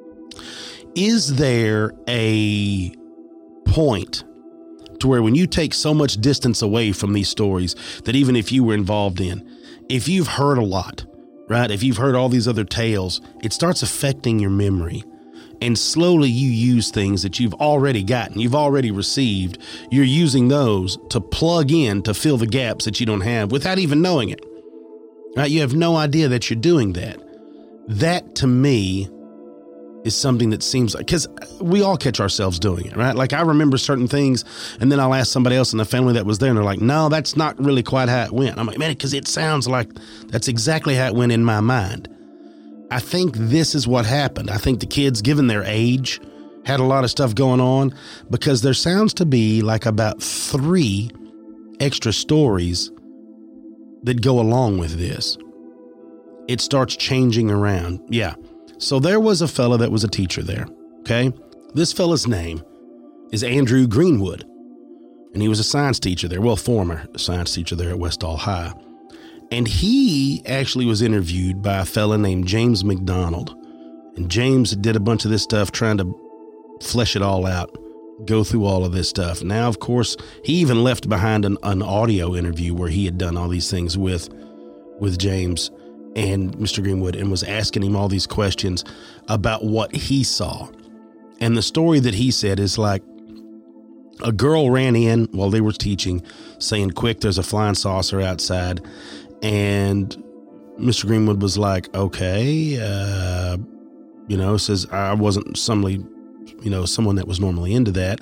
Is there a point to where when you take so much distance away from these stories that even if you were involved in, if you've heard a lot, right? If you've heard all these other tales, it starts affecting your memory. And slowly you use things that you've already gotten, you've already received. You're using those to plug in to fill the gaps that you don't have without even knowing it. Right? You have no idea that you're doing that. That to me is something that seems like, because we all catch ourselves doing it, right? Like I remember certain things and then I'll ask somebody else in the family that was there and they're like, no, that's not really quite how it went. I'm like, man, because it sounds like that's exactly how it went in my mind. I think this is what happened. I think the kids, given their age, had a lot of stuff going on because there sounds to be like about 3 extra stories that go along with this. It starts changing around. Yeah. So there was a fella that was a teacher there. Okay. This fella's name is Andrew Greenwood, and he was a science teacher there. Well, former science teacher there at Westall High. And he actually was interviewed by a fella named James McDonald. And James did a bunch of this stuff trying to flesh it all out, go through all of this stuff. Now, of course, he even left behind an audio interview where he had done all these things with James and Mr. Greenwood and was asking him all these questions about what he saw. And the story that he said is like, a girl ran in while they were teaching saying, quick, there's a flying saucer outside. And Mr. Greenwood was like, okay, says I wasn't someone that was normally into that.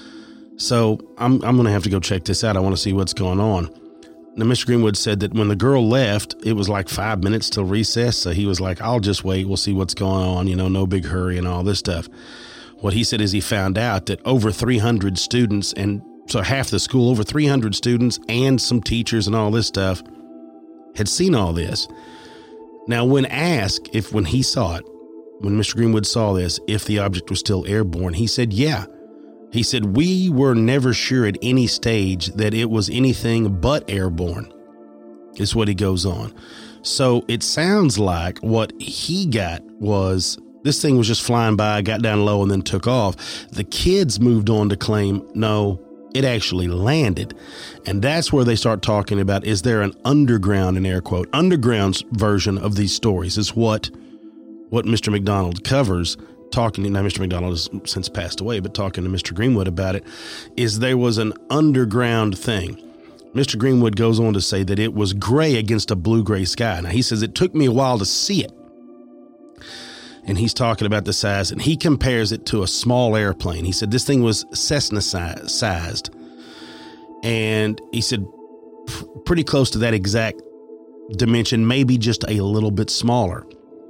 So I'm going to have to go check this out. I want to see what's going on. Now, Mr. Greenwood said that when the girl left, it was like 5 minutes till recess. So he was like, I'll just wait. We'll see what's going on, no big hurry and all this stuff. What he said is he found out that over 300 students, and so half the school, over 300 students and some teachers and all this stuff had seen all this. Now, when asked when he saw it, when Mr. Greenwood saw this, if the object was still airborne, he said, yeah. He said, we were never sure at any stage that it was anything but airborne, is what he goes on. So it sounds like what he got was this thing was just flying by, got down low, and then took off. The kids moved on to claim, no, it actually landed. And that's where they start talking about, is there an underground, in air quote, underground version of these stories is what Mr. McDonald covers. Now Mr. McDonald has since passed away, but talking to Mr. Greenwood about it, is there was an underground thing. Mr. Greenwood goes on to say that it was gray against a blue-gray sky. Now he says it took me a while to see it. And he's talking about the size, and he compares it to a small airplane. He said this thing was Cessna sized. And he said pretty close to that exact dimension, maybe just a little bit smaller.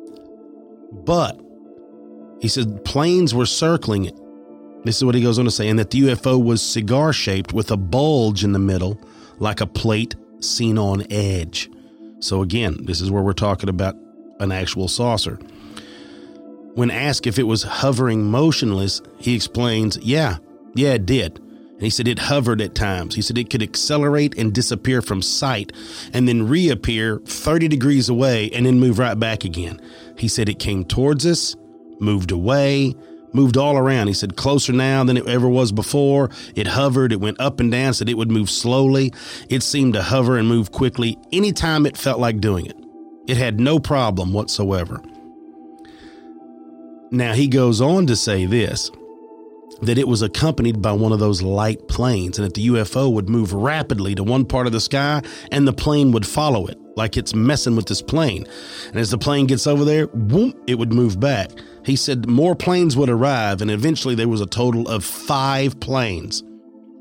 But he said planes were circling it. This is what he goes on to say, and that the UFO was cigar-shaped with a bulge in the middle, like a plate seen on edge. So again, this is where we're talking about an actual saucer. When asked if it was hovering motionless, he explains, yeah, it did. And he said it hovered at times. He said it could accelerate and disappear from sight and then reappear 30 degrees away and then move right back again. He said it came towards us, moved away, moved all around. He said closer now than it ever was before. It hovered. It went up and down, said it would move slowly. It seemed to hover and move quickly anytime it felt like doing it. It had no problem whatsoever. Now, he goes on to say this, that it was accompanied by one of those light planes and that the UFO would move rapidly to one part of the sky and the plane would follow it like it's messing with this plane. And as the plane gets over there, boom, it would move back. He said more planes would arrive, and eventually there was a total of 5 planes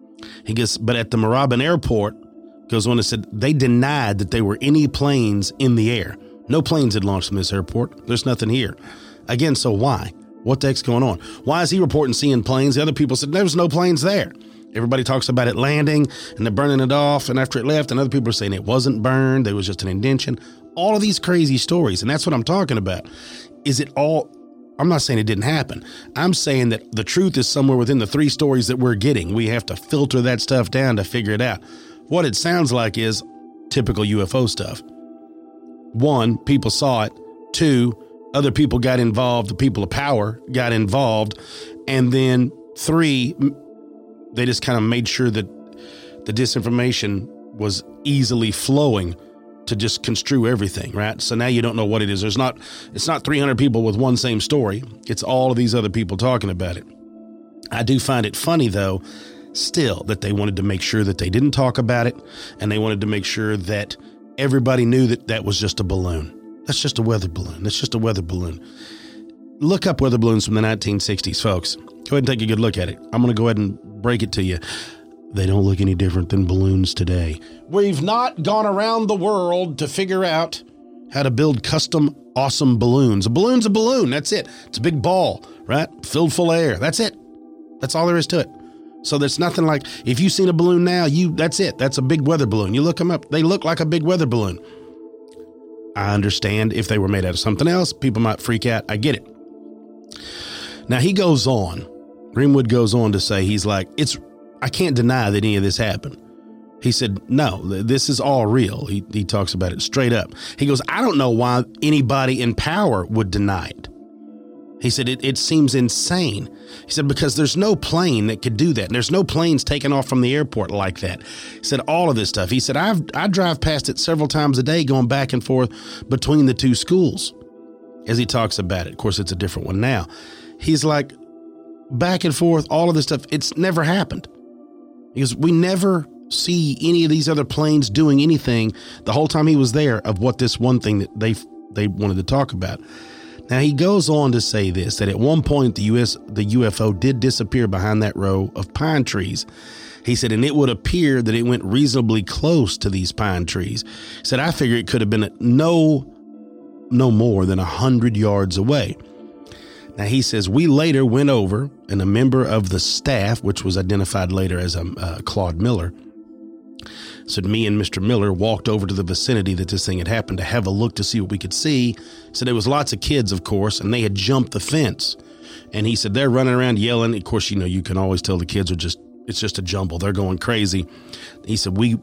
He goes, but at the Moorabbin Airport, goes on and said, they denied that there were any planes in the air. No planes had launched from this airport. There's nothing here. Again, so why? What the heck's going on? Why is he reporting seeing planes? The other people said there was no planes there. Everybody talks about it landing and they're burning it off. And after it left, and other people are saying it wasn't burned. There was just an indention. All of these crazy stories. And that's what I'm talking about. Is it all? I'm not saying it didn't happen. I'm saying that the truth is somewhere within the 3 stories that we're getting. We have to filter that stuff down to figure it out. What it sounds like is typical UFO stuff. 1, people saw it. 2, other people got involved. The people of power got involved. And then 3, they just kind of made sure that the disinformation was easily flowing to just construe everything, right? So now you don't know what it is. It's not 300 people with one same story. It's all of these other people talking about it. I do find it funny, though, still, that they wanted to make sure that they didn't talk about it, and they wanted to make sure that everybody knew that that was just a balloon. That's just a weather balloon. That's just a weather balloon. Look up weather balloons from the 1960s, folks. Go ahead and take a good look at it. I'm going to go ahead and break it to you. They don't look any different than balloons today. We've not gone around the world to figure out how to build custom, awesome balloons. A balloon's a balloon. That's it. It's a big ball, right? Filled full of air. That's it. That's all there is to it. So there's nothing like, if you've seen a balloon now, that's it. That's a big weather balloon. You look them up. They look like a big weather balloon. I understand if they were made out of something else, people might freak out. I get it. Now he goes on. Greenwood goes on to say, he's like, I can't deny that any of this happened. He said, no, this is all real. He talks about it straight up. He goes, I don't know why anybody in power would deny it. He said, it seems insane. He said, because there's no plane that could do that. And there's no planes taking off from the airport like that. He said, all of this stuff. He said, I drive past it several times a day going back and forth between the 2 schools as he talks about it. Of course, it's a different one now. He's like, back and forth, all of this stuff. It's never happened. Because we never see any of these other planes doing anything the whole time he was there of what this one thing that they wanted to talk about. Now, he goes on to say this, that at one point the UFO did disappear behind that row of pine trees. He said, and it would appear that it went reasonably close to these pine trees. He said, I figure it could have been no more than 100 yards away. Now, he says, we later went over, and a member of the staff, which was identified later as Claude Miller, said me and Mr. Miller walked over to the vicinity that this thing had happened to have a look to see what we could see. So there was lots of kids, of course, and they had jumped the fence. And he said, they're running around yelling. Of course, you can always tell the kids it's just a jumble. They're going crazy. He said, we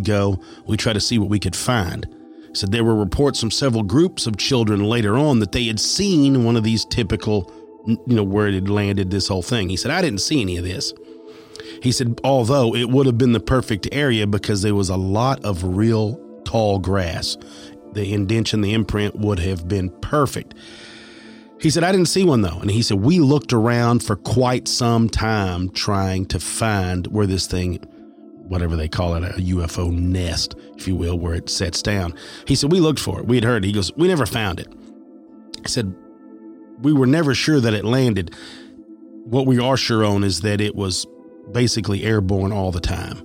try to see what we could find. He said there were reports from several groups of children later on that they had seen one of these typical, where it had landed, this whole thing. He said, I didn't see any of this. He said, although it would have been the perfect area because there was a lot of real tall grass. The indention, the imprint would have been perfect. He said, I didn't see one, though. And he said, we looked around for quite some time trying to find where this thing, whatever they call it, a UFO nest, if you will, where it sets down. He said, we looked for it. We had heard it. He goes, we never found it. He said, we were never sure that it landed. What we are sure on is that it was basically airborne all the time.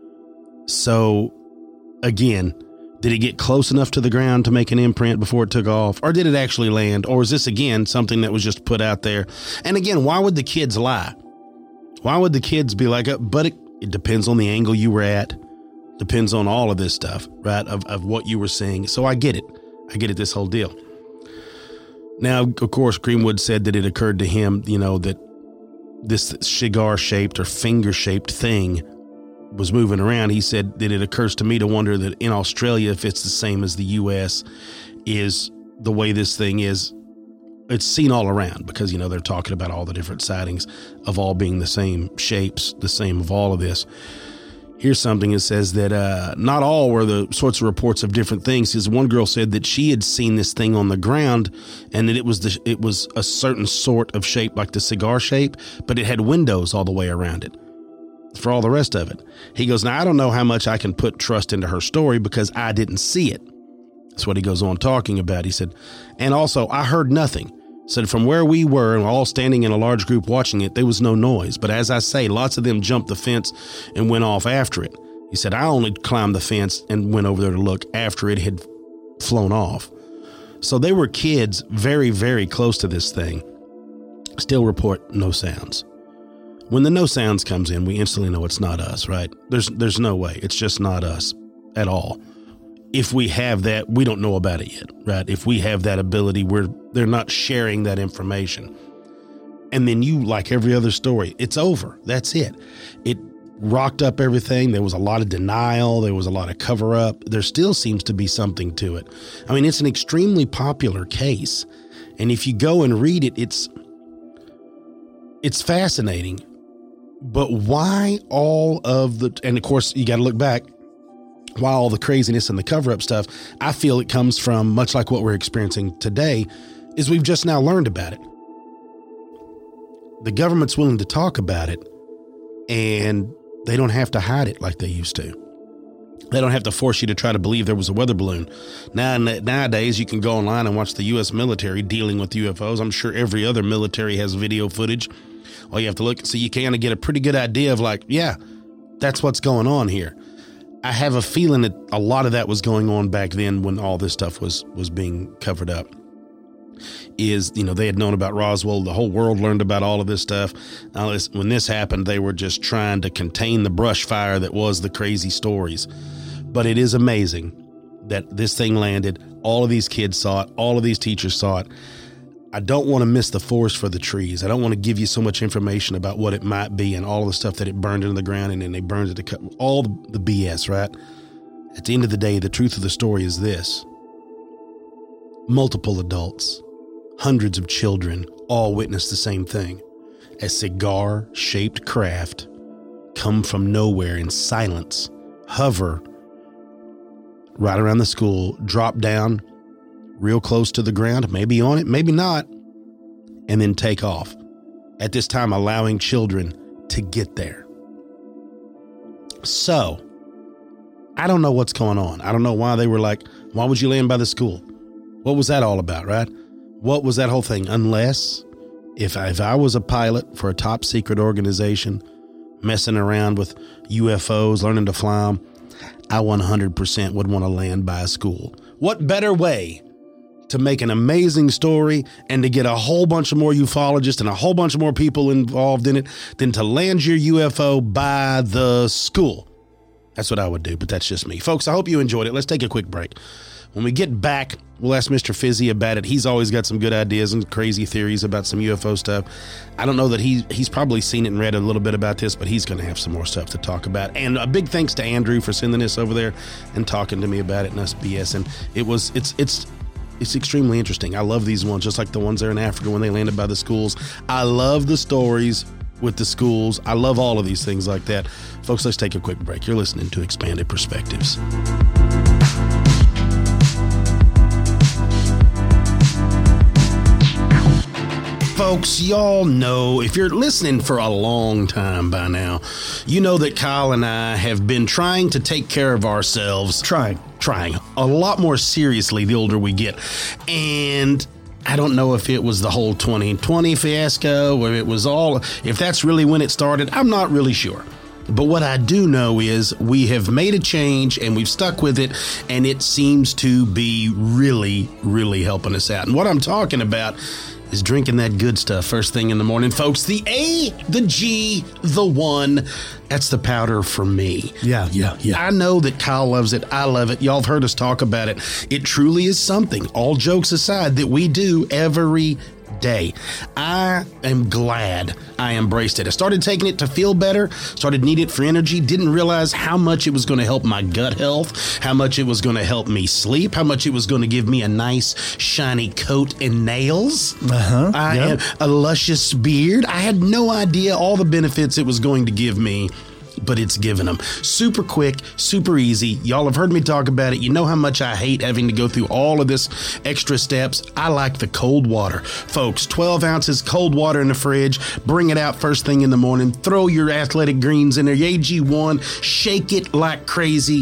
So, again, did it get close enough to the ground to make an imprint before it took off? Or did it actually land? Or is this, again, something that was just put out there? And again, why would the kids lie? Why would the kids be like, but it depends on the angle you were at. Depends on all of this stuff, right, of what you were seeing. So I get it. This whole deal. Now, of course, Greenwood said that it occurred to him, that this cigar-shaped or finger-shaped thing was moving around. He said that it occurs to me to wonder that in Australia, if it's the same as the U.S., is the way this thing is, it's seen all around because, they're talking about all the different sightings of all being the same shapes, the same of all of this. Here's something that says that not all were the sorts of reports of different things. Because one girl said that she had seen this thing on the ground and that it was a certain sort of shape, like the cigar shape, but it had windows all the way around it for all the rest of it. He goes, now, I don't know how much I can put trust into her story because I didn't see it. That's what he goes on talking about. He said, and also I heard nothing. Said from where we were, all standing in a large group watching it, there was no noise. But as I say, lots of them jumped the fence and went off after it. He said, I only climbed the fence and went over there to look after it had flown off. So they were kids very, very close to this thing. Still report no sounds. When the no sounds comes in, we instantly know it's not us, right? There's no way. It's just not us at all. If we have that, we don't know about it yet, right? If we have that ability, they're not sharing that information. And then you, like every other story, it's over. That's it. It rocked up everything. There was a lot of denial. There was a lot of cover up. There still seems to be something to it. I mean, it's an extremely popular case. And if you go and read it, it's fascinating. But why all of and of course, you got to look back. Why all the craziness and the cover-up stuff, I feel it comes from, much like what we're experiencing today, is we've just now learned about it. The government's willing to talk about it, and they don't have to hide it like they used to. They don't have to force you to try to believe there was a weather balloon. Nowadays, you can go online and watch the U.S. military dealing with UFOs. I'm sure every other military has video footage. All you have to look, so you kind of get a pretty good idea of like, yeah, that's what's going on here. I have a feeling that a lot of that was going on back then when all this stuff was being covered up. They had known about Roswell. The whole world learned about all of this stuff. When this happened, they were just trying to contain the brush fire that was the crazy stories. But it is amazing that this thing landed. All of these kids saw it. All of these teachers saw it. I don't want to miss the forest for the trees. I don't want to give you so much information about what it might be and all the stuff that it burned into the ground and then they burned it to cut all the BS, right? At the end of the day, the truth of the story is this. Multiple adults, hundreds of children all witnessed the same thing. A cigar-shaped craft come from nowhere in silence, hover right around the school, drop down real close to the ground, maybe on it, maybe not, and then take off. At this time, allowing children to get there. So, I don't know what's going on. I don't know why they were like, why would you land by the school? What was that all about, right? What was that whole thing? Unless, if I was a pilot for a top secret organization, messing around with UFOs, learning to fly them, I 100% would want to land by a school. What better way to make an amazing story and to get a whole bunch of more ufologists and a whole bunch of more people involved in it than to land your UFO by the school? That's what I would do, but that's just me. Folks, I hope you enjoyed it. Let's take a quick break. When we get back, we'll ask Mr. Fizzy about it. He's always got some good ideas and crazy theories about some UFO stuff. I don't know that he's probably seen it and read a little bit about this, but he's going to have some more stuff to talk about. And a big thanks to Andrew for sending this over there and talking to me about it and us BSing. It's extremely interesting. I love these ones, just like the ones there in Africa when they landed by the schools. I love the stories with the schools. I love all of these things like that. Folks, let's take a quick break. You're listening to Expanded Perspectives. Folks, y'all know, if you're listening for a long time by now, you know that Kyle and I have been trying to take care of ourselves. Trying a lot more seriously the older we get. And I don't know if it was the whole 2020 fiasco, or if that's really when it started. I'm not really sure. But what I do know is we have made a change and we've stuck with it, and it seems to be really, really helping us out. And what I'm talking about is drinking that good stuff first thing in the morning, folks. The A, the G, the 1. That's the powder for me. Yeah. I know that Kyle loves it. I love it. Y'all have heard us talk about it. It truly is something, all jokes aside, that we do every day. I am glad I embraced it. I started taking it to feel better, started needing it for energy, didn't realize how much it was going to help my gut health, how much it was going to help me sleep, how much it was going to give me a nice shiny coat and nails. I had a luscious beard. I had no idea all the benefits it was going to give me, but it's given them. Super quick, super easy. Y'all have heard me talk about it. You know how much I hate having to go through all of this extra steps. I like the cold water. Folks, 12 ounces cold water in the fridge. Bring it out first thing in the morning. Throw your Athletic Greens in there, your AG1. Shake it like crazy.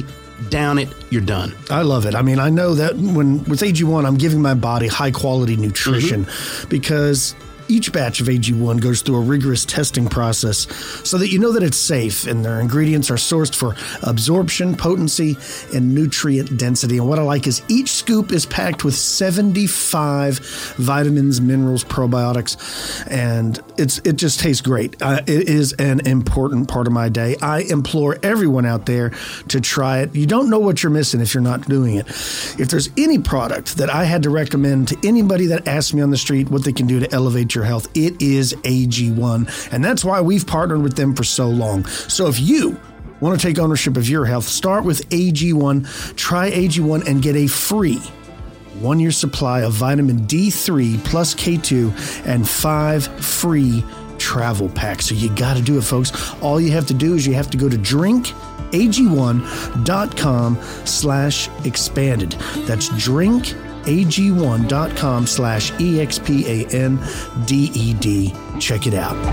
down it, you're done. I love it. I mean, I know that with AG1, I'm giving my body high quality nutrition because each batch of AG1 goes through a rigorous testing process so that you know that it's safe and their ingredients are sourced for absorption, potency, and nutrient density. And what I like is each scoop is packed with 75 vitamins, minerals, probiotics, and it just tastes great. It is an important part of my day. I implore everyone out there to try it. You don't know what you're missing if you're not doing it. If there's any product that I had to recommend to anybody that asks me on the street what they can do to elevate your health, it is AG1. And that's why we've partnered with them for so long. So if you want to take ownership of your health, start with AG1. Try AG1 and get a free 1-year supply of vitamin D3 plus K2 and 5 free travel packs. So you got to do it, folks. All you have to do is you have to go to drinkag1.com/expanded. That's drinkag1.com/EXPANDED. Check it out.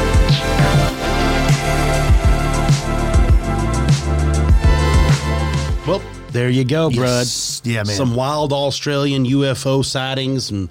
Well, there you go, Brud. Yeah, man. Some wild Australian UFO sightings and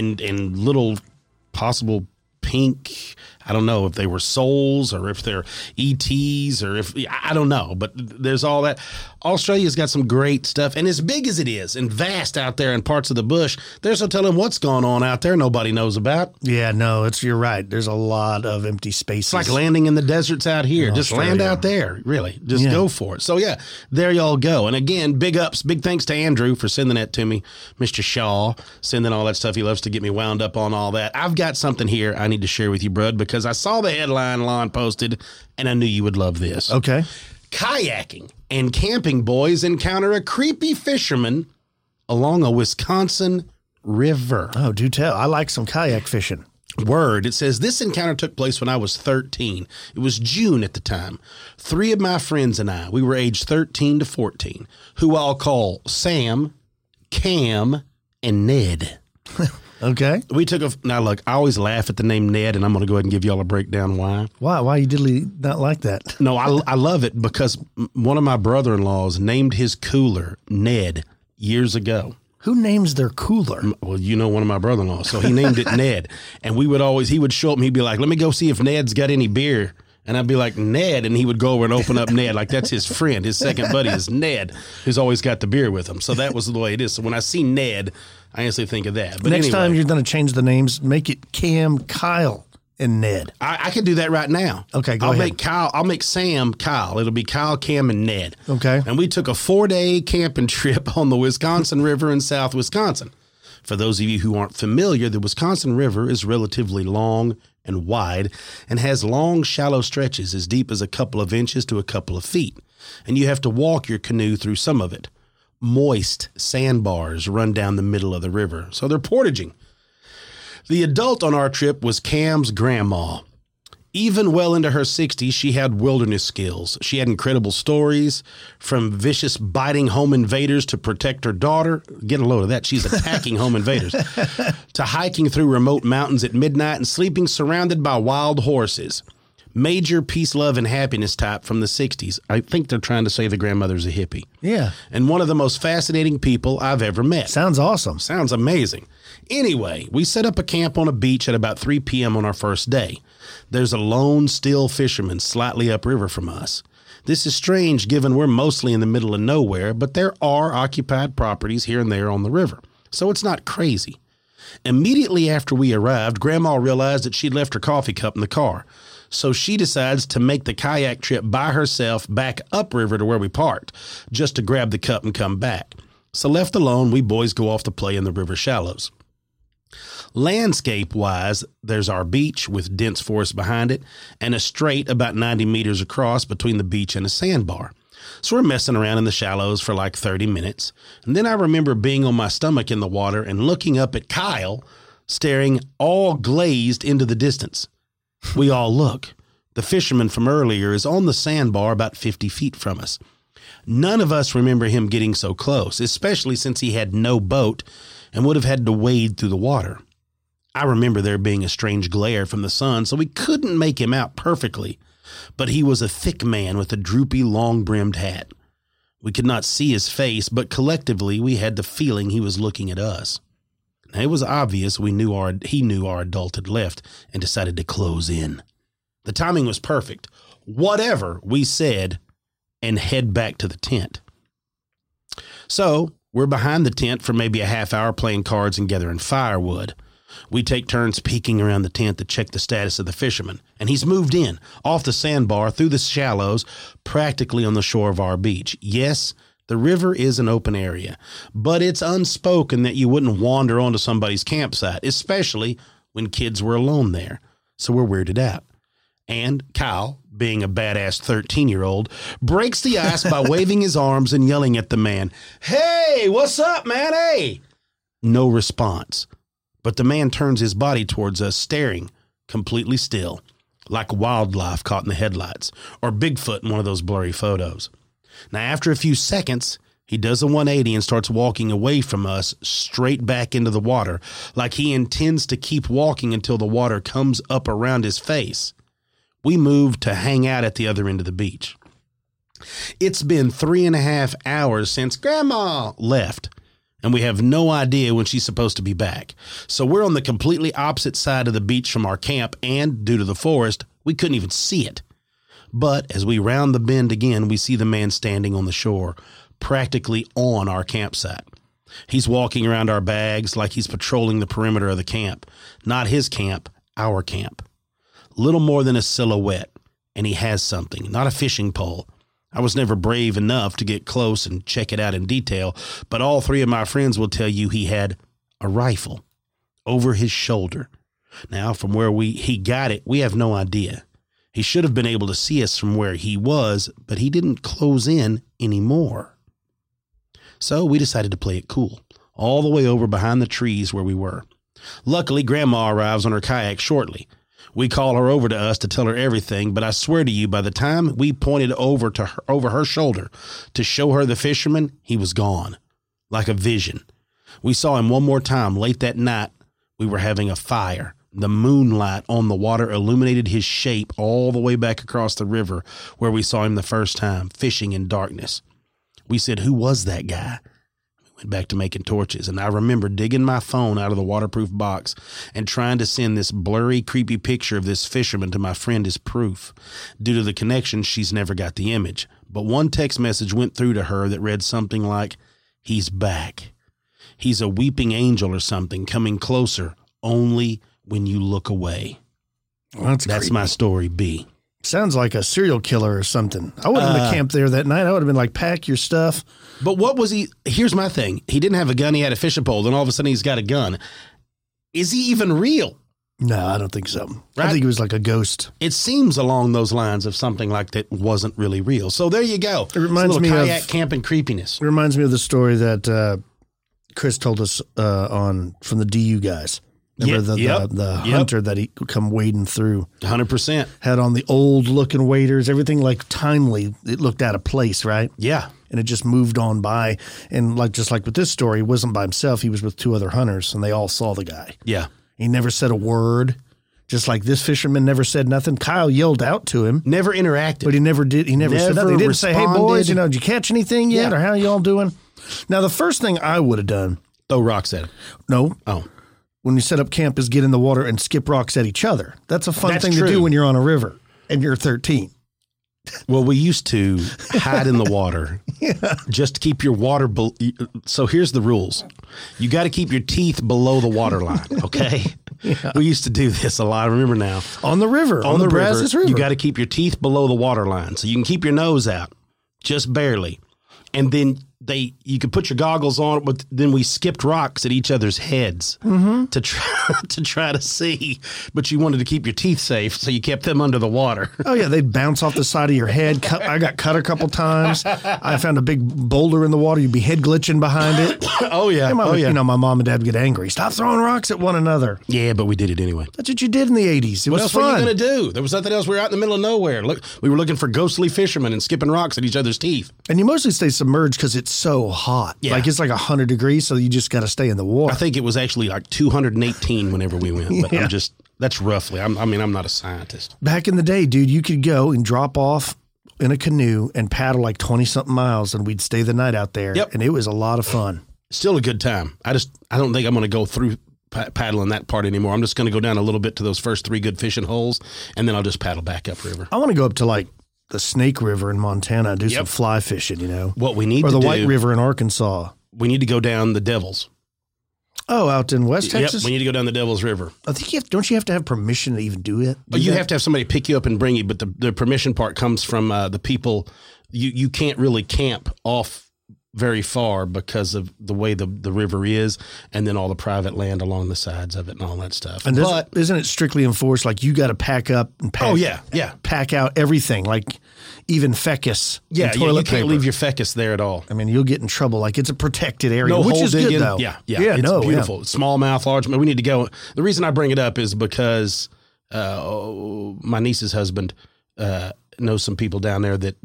little possible pink, I don't know if they were souls or if they're ETs or if, I don't know, but there's all that. Australia's got some great stuff. And as big as it is and vast out there in parts of the bush, there's no telling what's going on out there nobody knows about. Yeah, no, you're right. There's a lot of empty spaces. It's like landing in the deserts out here. Just land out there, really. Just go for it. So, yeah, there y'all go. And again, big thanks to Andrew for sending that to me. Mr. Shaw, sending all that stuff. He loves to get me wound up on all that. I've got something here I need to share with you, Brud, because I saw the headline Lon posted, and I knew you would love this. Okay. Kayaking and camping boys encounter a creepy fisherman along a Wisconsin river. Oh, do tell. I like some kayak fishing. Word. It says this encounter took place when I was 13. It was June at the time. 3 of my friends and I, we were aged 13 to 14, who I'll call Sam, Cam, and Ned. Okay. We took now look, I always laugh at the name Ned, and I'm going to go ahead and give y'all a breakdown why. Why you diddly not like that? No, I love it because one of my brother-in-laws named his cooler Ned years ago. Who names their cooler? Well, you know, one of my brother-in-laws. So he named it Ned. And he would show up and he'd be like, let me go see if Ned's got any beer. And I'd be like, Ned. And he would go over and open up Ned. Like, that's his friend. His second buddy is Ned, who's always got the beer with him. So that was the way it is. So when I see Ned, I instantly think of that. But next time you're going to change the names, make it Cam, Kyle, and Ned. I can do that right now. Okay, go ahead. I'll make Sam Kyle. It'll be Kyle, Cam, and Ned. Okay. And we took a 4-day camping trip on the Wisconsin River in South Wisconsin. For those of you who aren't familiar, the Wisconsin River is relatively long and wide and has long, shallow stretches as deep as a couple of inches to a couple of feet. And you have to walk your canoe through some of it. Moist sandbars run down the middle of the river, so they're portaging. The adult on our trip was Cam's grandma. Even well into her 60s, she had wilderness skills. She had incredible stories, from vicious biting home invaders to protect her daughter. Get a load of that. She's attacking home invaders. To hiking through remote mountains at midnight and sleeping surrounded by wild horses. Major peace, love, and happiness type from the 60s. I think they're trying to say the grandmother's a hippie. Yeah. And one of the most fascinating people I've ever met. Sounds awesome. Sounds amazing. Anyway, we set up a camp on a beach at about 3 p.m. on our first day. There's a lone, still fisherman slightly upriver from us. This is strange given we're mostly in the middle of nowhere, but there are occupied properties here and there on the river, so it's not crazy. Immediately after we arrived, Grandma realized that she'd left her coffee cup in the car, so she decides to make the kayak trip by herself back upriver to where we parked, just to grab the cup and come back. So left alone, we boys go off to play in the river shallows. Landscape-wise, there's our beach with dense forest behind it and a strait about 90 meters across between the beach and a sandbar. So we're messing around in the shallows for like 30 minutes. And then I remember being on my stomach in the water and looking up at Kyle, staring all glazed into the distance. We all look. The fisherman from earlier is on the sandbar about 50 feet from us. None of us remember him getting so close, especially since he had no boat and would have had to wade through the water. I remember there being a strange glare from the sun, so we couldn't make him out perfectly, but he was a thick man with a droopy, long-brimmed hat. We could not see his face, but collectively we had the feeling he was looking at us. Now, it was obvious he knew our adult had left and decided to close in. The timing was perfect. Whatever we said, and head back to the tent. So we're behind the tent for maybe a half hour playing cards and gathering firewood. We take turns peeking around the tent to check the status of the fisherman, and he's moved in, off the sandbar, through the shallows, practically on the shore of our beach. Yes, the river is an open area, but it's unspoken that you wouldn't wander onto somebody's campsite, especially when kids were alone there. So we're weirded out. And Kyle, being a badass 13-year-old, breaks the ice by waving his arms and yelling at the man, "Hey, what's up, man? Hey!" No response. But the man turns his body towards us, staring, completely still, like wildlife caught in the headlights, or Bigfoot in one of those blurry photos. Now, after a few seconds, he does a 180 and starts walking away from us, straight back into the water, like he intends to keep walking until the water comes up around his face. We moved to hang out at the other end of the beach. It's been 3.5 hours since Grandma left, and we have no idea when she's supposed to be back. So we're on the completely opposite side of the beach from our camp, and due to the forest, we couldn't even see it. But as we round the bend again, we see the man standing on the shore, practically on our campsite. He's walking around our bags like he's patrolling the perimeter of the camp. Not his camp, our camp. Little more than a silhouette, and he has something, not a fishing pole. I was never brave enough to get close and check it out in detail, but all three of my friends will tell you he had a rifle over his shoulder. Now, from where he got it, we have no idea. He should have been able to see us from where he was, but he didn't close in anymore. So we decided to play it cool, all the way over behind the trees where we were. Luckily, Grandma arrives on her kayak shortly. We call her over to us to tell her everything, but I swear to you, by the time we pointed over her shoulder to show her the fisherman, he was gone, like a vision. We saw him one more time late that night. We were having a fire. The moonlight on the water illuminated his shape all the way back across the river where we saw him the first time, fishing in darkness. We said, "Who was that guy?" Went back to making torches, and I remember digging my phone out of the waterproof box and trying to send this blurry, creepy picture of this fisherman to my friend as proof. Due to the connection, she's never got the image. But one text message went through to her that read something like, "He's back. He's a weeping angel or something, coming closer only when you look away." Well, that's my story, B. Sounds like a serial killer or something. I wouldn't have camped there that night. I would have been like, pack your stuff. But what was he? Here's my thing. He didn't have a gun. He had a fishing pole. Then all of a sudden he's got a gun. Is he even real? No, I don't think so. Right? I think he was like a ghost. It seems along those lines of something like that wasn't really real. So there you go. It reminds me kayak of camping creepiness. It reminds me of the story that Chris told us from the DU guys. Remember the hunter that he come wading through. 100%. Had on the old looking waders, everything like timely. It looked out of place, right? Yeah. And it just moved on by. And just like with this story, he wasn't by himself. He was with two other hunters, and they all saw the guy. Yeah. He never said a word. Just like this fisherman never said nothing. Kyle yelled out to him. Never interacted. But he never did. He never said nothing. He didn't say, "Hey, boys, did you catch anything yet? Or how y'all doing?" Now, the first thing I would have done. Throw rocks at him. No. Oh. When you set up camp is get in the water and skip rocks at each other. That's a fun thing to do when you're on a river and you're 13. Well, we used to hide in the water just to keep your water. So here's the rules. You got to keep your teeth below the water line. Okay. We used to do this a lot. I remember now. On the river. On the Brazos River. You got to keep your teeth below the water line. So you can keep your nose out just barely. And then you could put your goggles on, but then we skipped rocks at each other's heads to try to see. But you wanted to keep your teeth safe, so you kept them under the water. Oh yeah, they'd bounce off the side of your head. I got cut a couple times. I found a big boulder in the water. You'd be head glitching behind it. Oh yeah, You know, my mom and dad would get angry. Stop throwing rocks at one another. Yeah, but we did it anyway. That's what you did in the 80s. It was fun. What else were you going to do? There was nothing else. We were out in the middle of nowhere. Look, we were looking for ghostly fishermen and skipping rocks at each other's teeth. And you mostly stay submerged because it's so hot. Yeah. Like it's like 100 degrees, so you just got to stay in the water. I think it was actually like 218 whenever we went, but that's roughly. I'm not a scientist. Back in the day, dude, you could go and drop off in a canoe and paddle like 20-something miles, and we'd stay the night out there. Yep. And it was a lot of fun. Still a good time. I don't think I'm going to go through paddling that part anymore. I'm just going to go down a little bit to those first 3 good fishing holes, and then I'll just paddle back upriver. I want to go up to like the Snake River in Montana and do some fly fishing, What we need or to the do, White River in Arkansas. we need to go down the Devils. Oh, out in West Texas? Yep, we need to go down the Devil's River. I think don't you have to have permission to even do it? You have to have somebody pick you up and bring you, but the permission part comes from the people. You can't really camp off very far because of the way the river is, and then all the private land along the sides of it and all that stuff. And isn't it strictly enforced? Like you got to pack up and pack. Oh yeah, pack out everything, like even fecus. Yeah, and toilet you can't paper. leave your fecus there at all. I mean, you'll get in trouble. Like it's a protected area, No which hole is digging. good though. Yeah, it's beautiful. Yeah. Smallmouth, largemouth. We need to go. The reason I bring it up is because my niece's husband knows some people down there that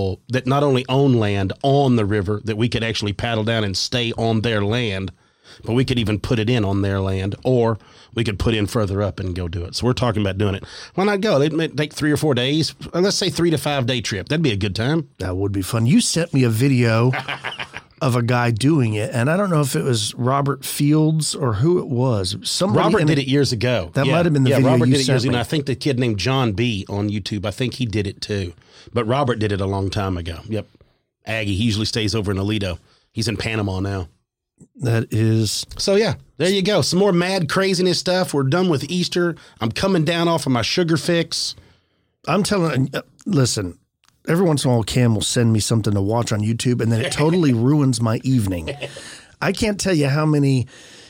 not only own land on the river that we could actually paddle down and stay on their land, but we could even put it in on their land, or we could put in further up and go do it. So we're talking about doing it. Why not go? It might take 3 or 4 days. Let's say 3 to 5 day trip. That'd be a good time. That would be fun. You sent me a video of a guy doing it, and I don't know if it was Robert Fields or who it was. Robert did it years ago. That might have been the video Robert you did it sent years ago. me. And I think the kid named John B. on YouTube, I think he did it too. But Robert did it a long time ago. Yep. Aggie. He usually stays over in Aledo. He's in Panama now. That is. So, yeah, there you go. Some more mad craziness stuff. We're done with Easter. I'm coming down off of my sugar fix. I'm telling listen, every once in a while, Cam will send me something to watch on YouTube, and then it totally ruins my evening. I can't tell you how many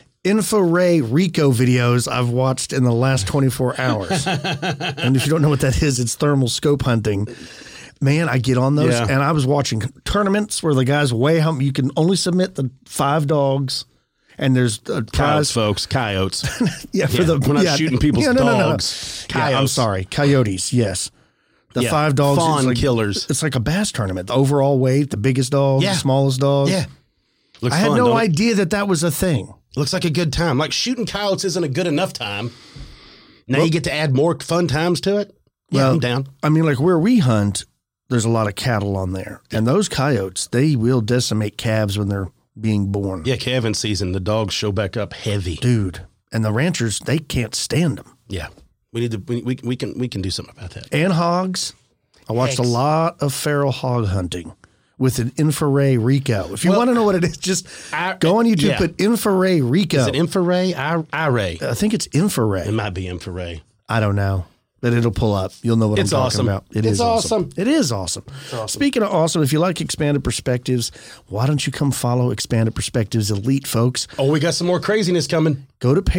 infrared Rico videos I've watched in the last 24 hours. And if you don't know what that is, it's thermal scope hunting. Man, I get on those, and I was watching tournaments where the guys weigh how you can only submit the 5 dogs, and there's a prize. Coyotes, folks. Coyotes. We're not shooting people's dogs. No. Yeah, I'm sorry. Coyotes, yes. The 5 dogs. Fawn killers. It's like a bass tournament. The overall weight, the biggest dog, the smallest dog. Yeah. Looks I had fun, no don't it? idea that was a thing. Looks like a good time. Like shooting coyotes isn't a good enough time. Now you get to add more fun times to it. Yeah, Well, I'm down. I mean, like where we hunt, there's a lot of cattle on there. And those coyotes, they will decimate calves when they're being born. Yeah, calving season, the dogs show back up heavy. Dude. And the ranchers, they can't stand them. Yeah. We need to we can do something about that. And hogs. I watched a lot of feral hog hunting with an infrared Rico. If you want to know what it is, just go on YouTube, put infrared Rico. Is it infrared? I-ray. I think it's infrared. It might be infrared. I don't know. But it'll pull up. You'll know what I'm talking awesome. about. It's awesome. It is awesome. Speaking of awesome, if you like Expanded Perspectives, why don't you come follow Expanded Perspectives Elite, folks? Oh, we got some more craziness coming. Go to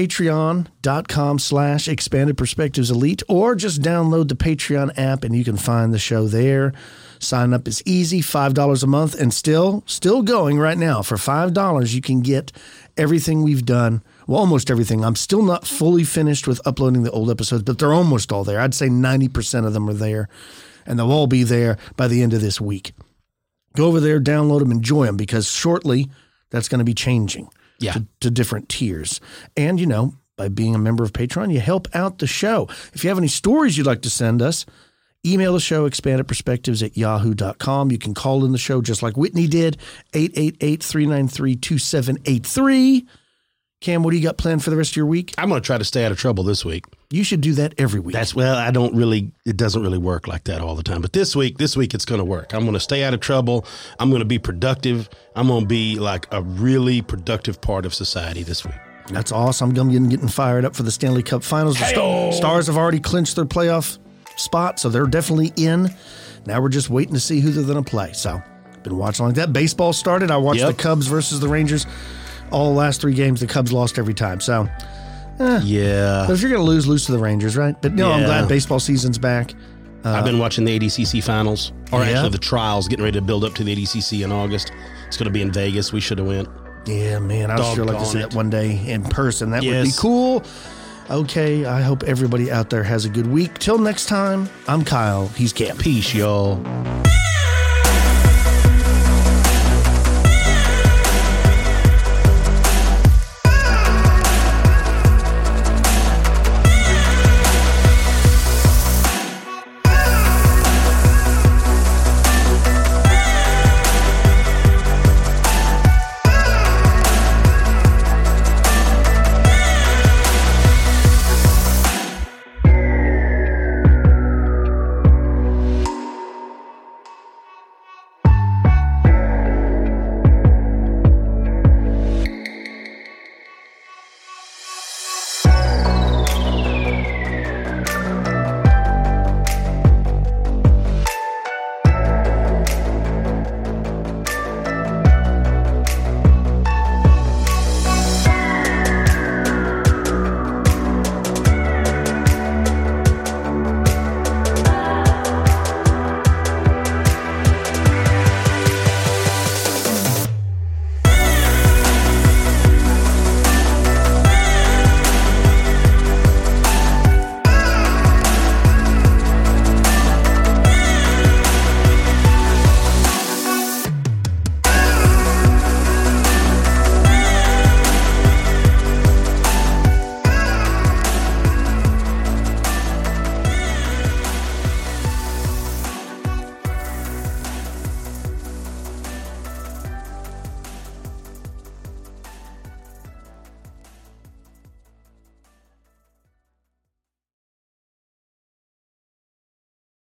patreon.com/Expanded Perspectives Elite, or just download the Patreon app and you can find the show there. Sign up is easy, $5 a month, and still going right now. For $5, you can get everything we've done. Well, almost everything. I'm still not fully finished with uploading the old episodes, but they're almost all there. I'd say 90% of them are there, and they'll all be there by the end of this week. Go over there, download them, enjoy them, because shortly that's going to be changing to different tiers. And, you know, by being a member of Patreon, you help out the show. If you have any stories you'd like to send us, email the show, expandedperspectives@yahoo.com. You can call in the show just like Whitney did, 888-393-2783. Cam, what do you got planned for the rest of your week? I'm going to try to stay out of trouble this week. You should do that every week. It doesn't really work like that all the time. But this week it's going to work. I'm going to stay out of trouble. I'm going to be productive. I'm going to be like a really productive part of society this week. That's awesome. I'm getting fired up for the Stanley Cup Finals. The Stars have already clinched their playoff spot, so they're definitely in. Now we're just waiting to see who they're going to play. So been watching like that. Baseball started. I watched the Cubs versus the Rangers. All the last 3 games, the Cubs lost every time. So, But if you're going to lose to the Rangers, right? But no, I'm glad baseball season's back. I've been watching the ADCC finals, or actually the trials, getting ready to build up to the ADCC in August. It's going to be in Vegas. We should have went. Yeah, man. I'd sure like to see that one day in person. That would be cool. Okay, I hope everybody out there has a good week. Till next time, I'm Kyle. He's Cam. Peace, y'all.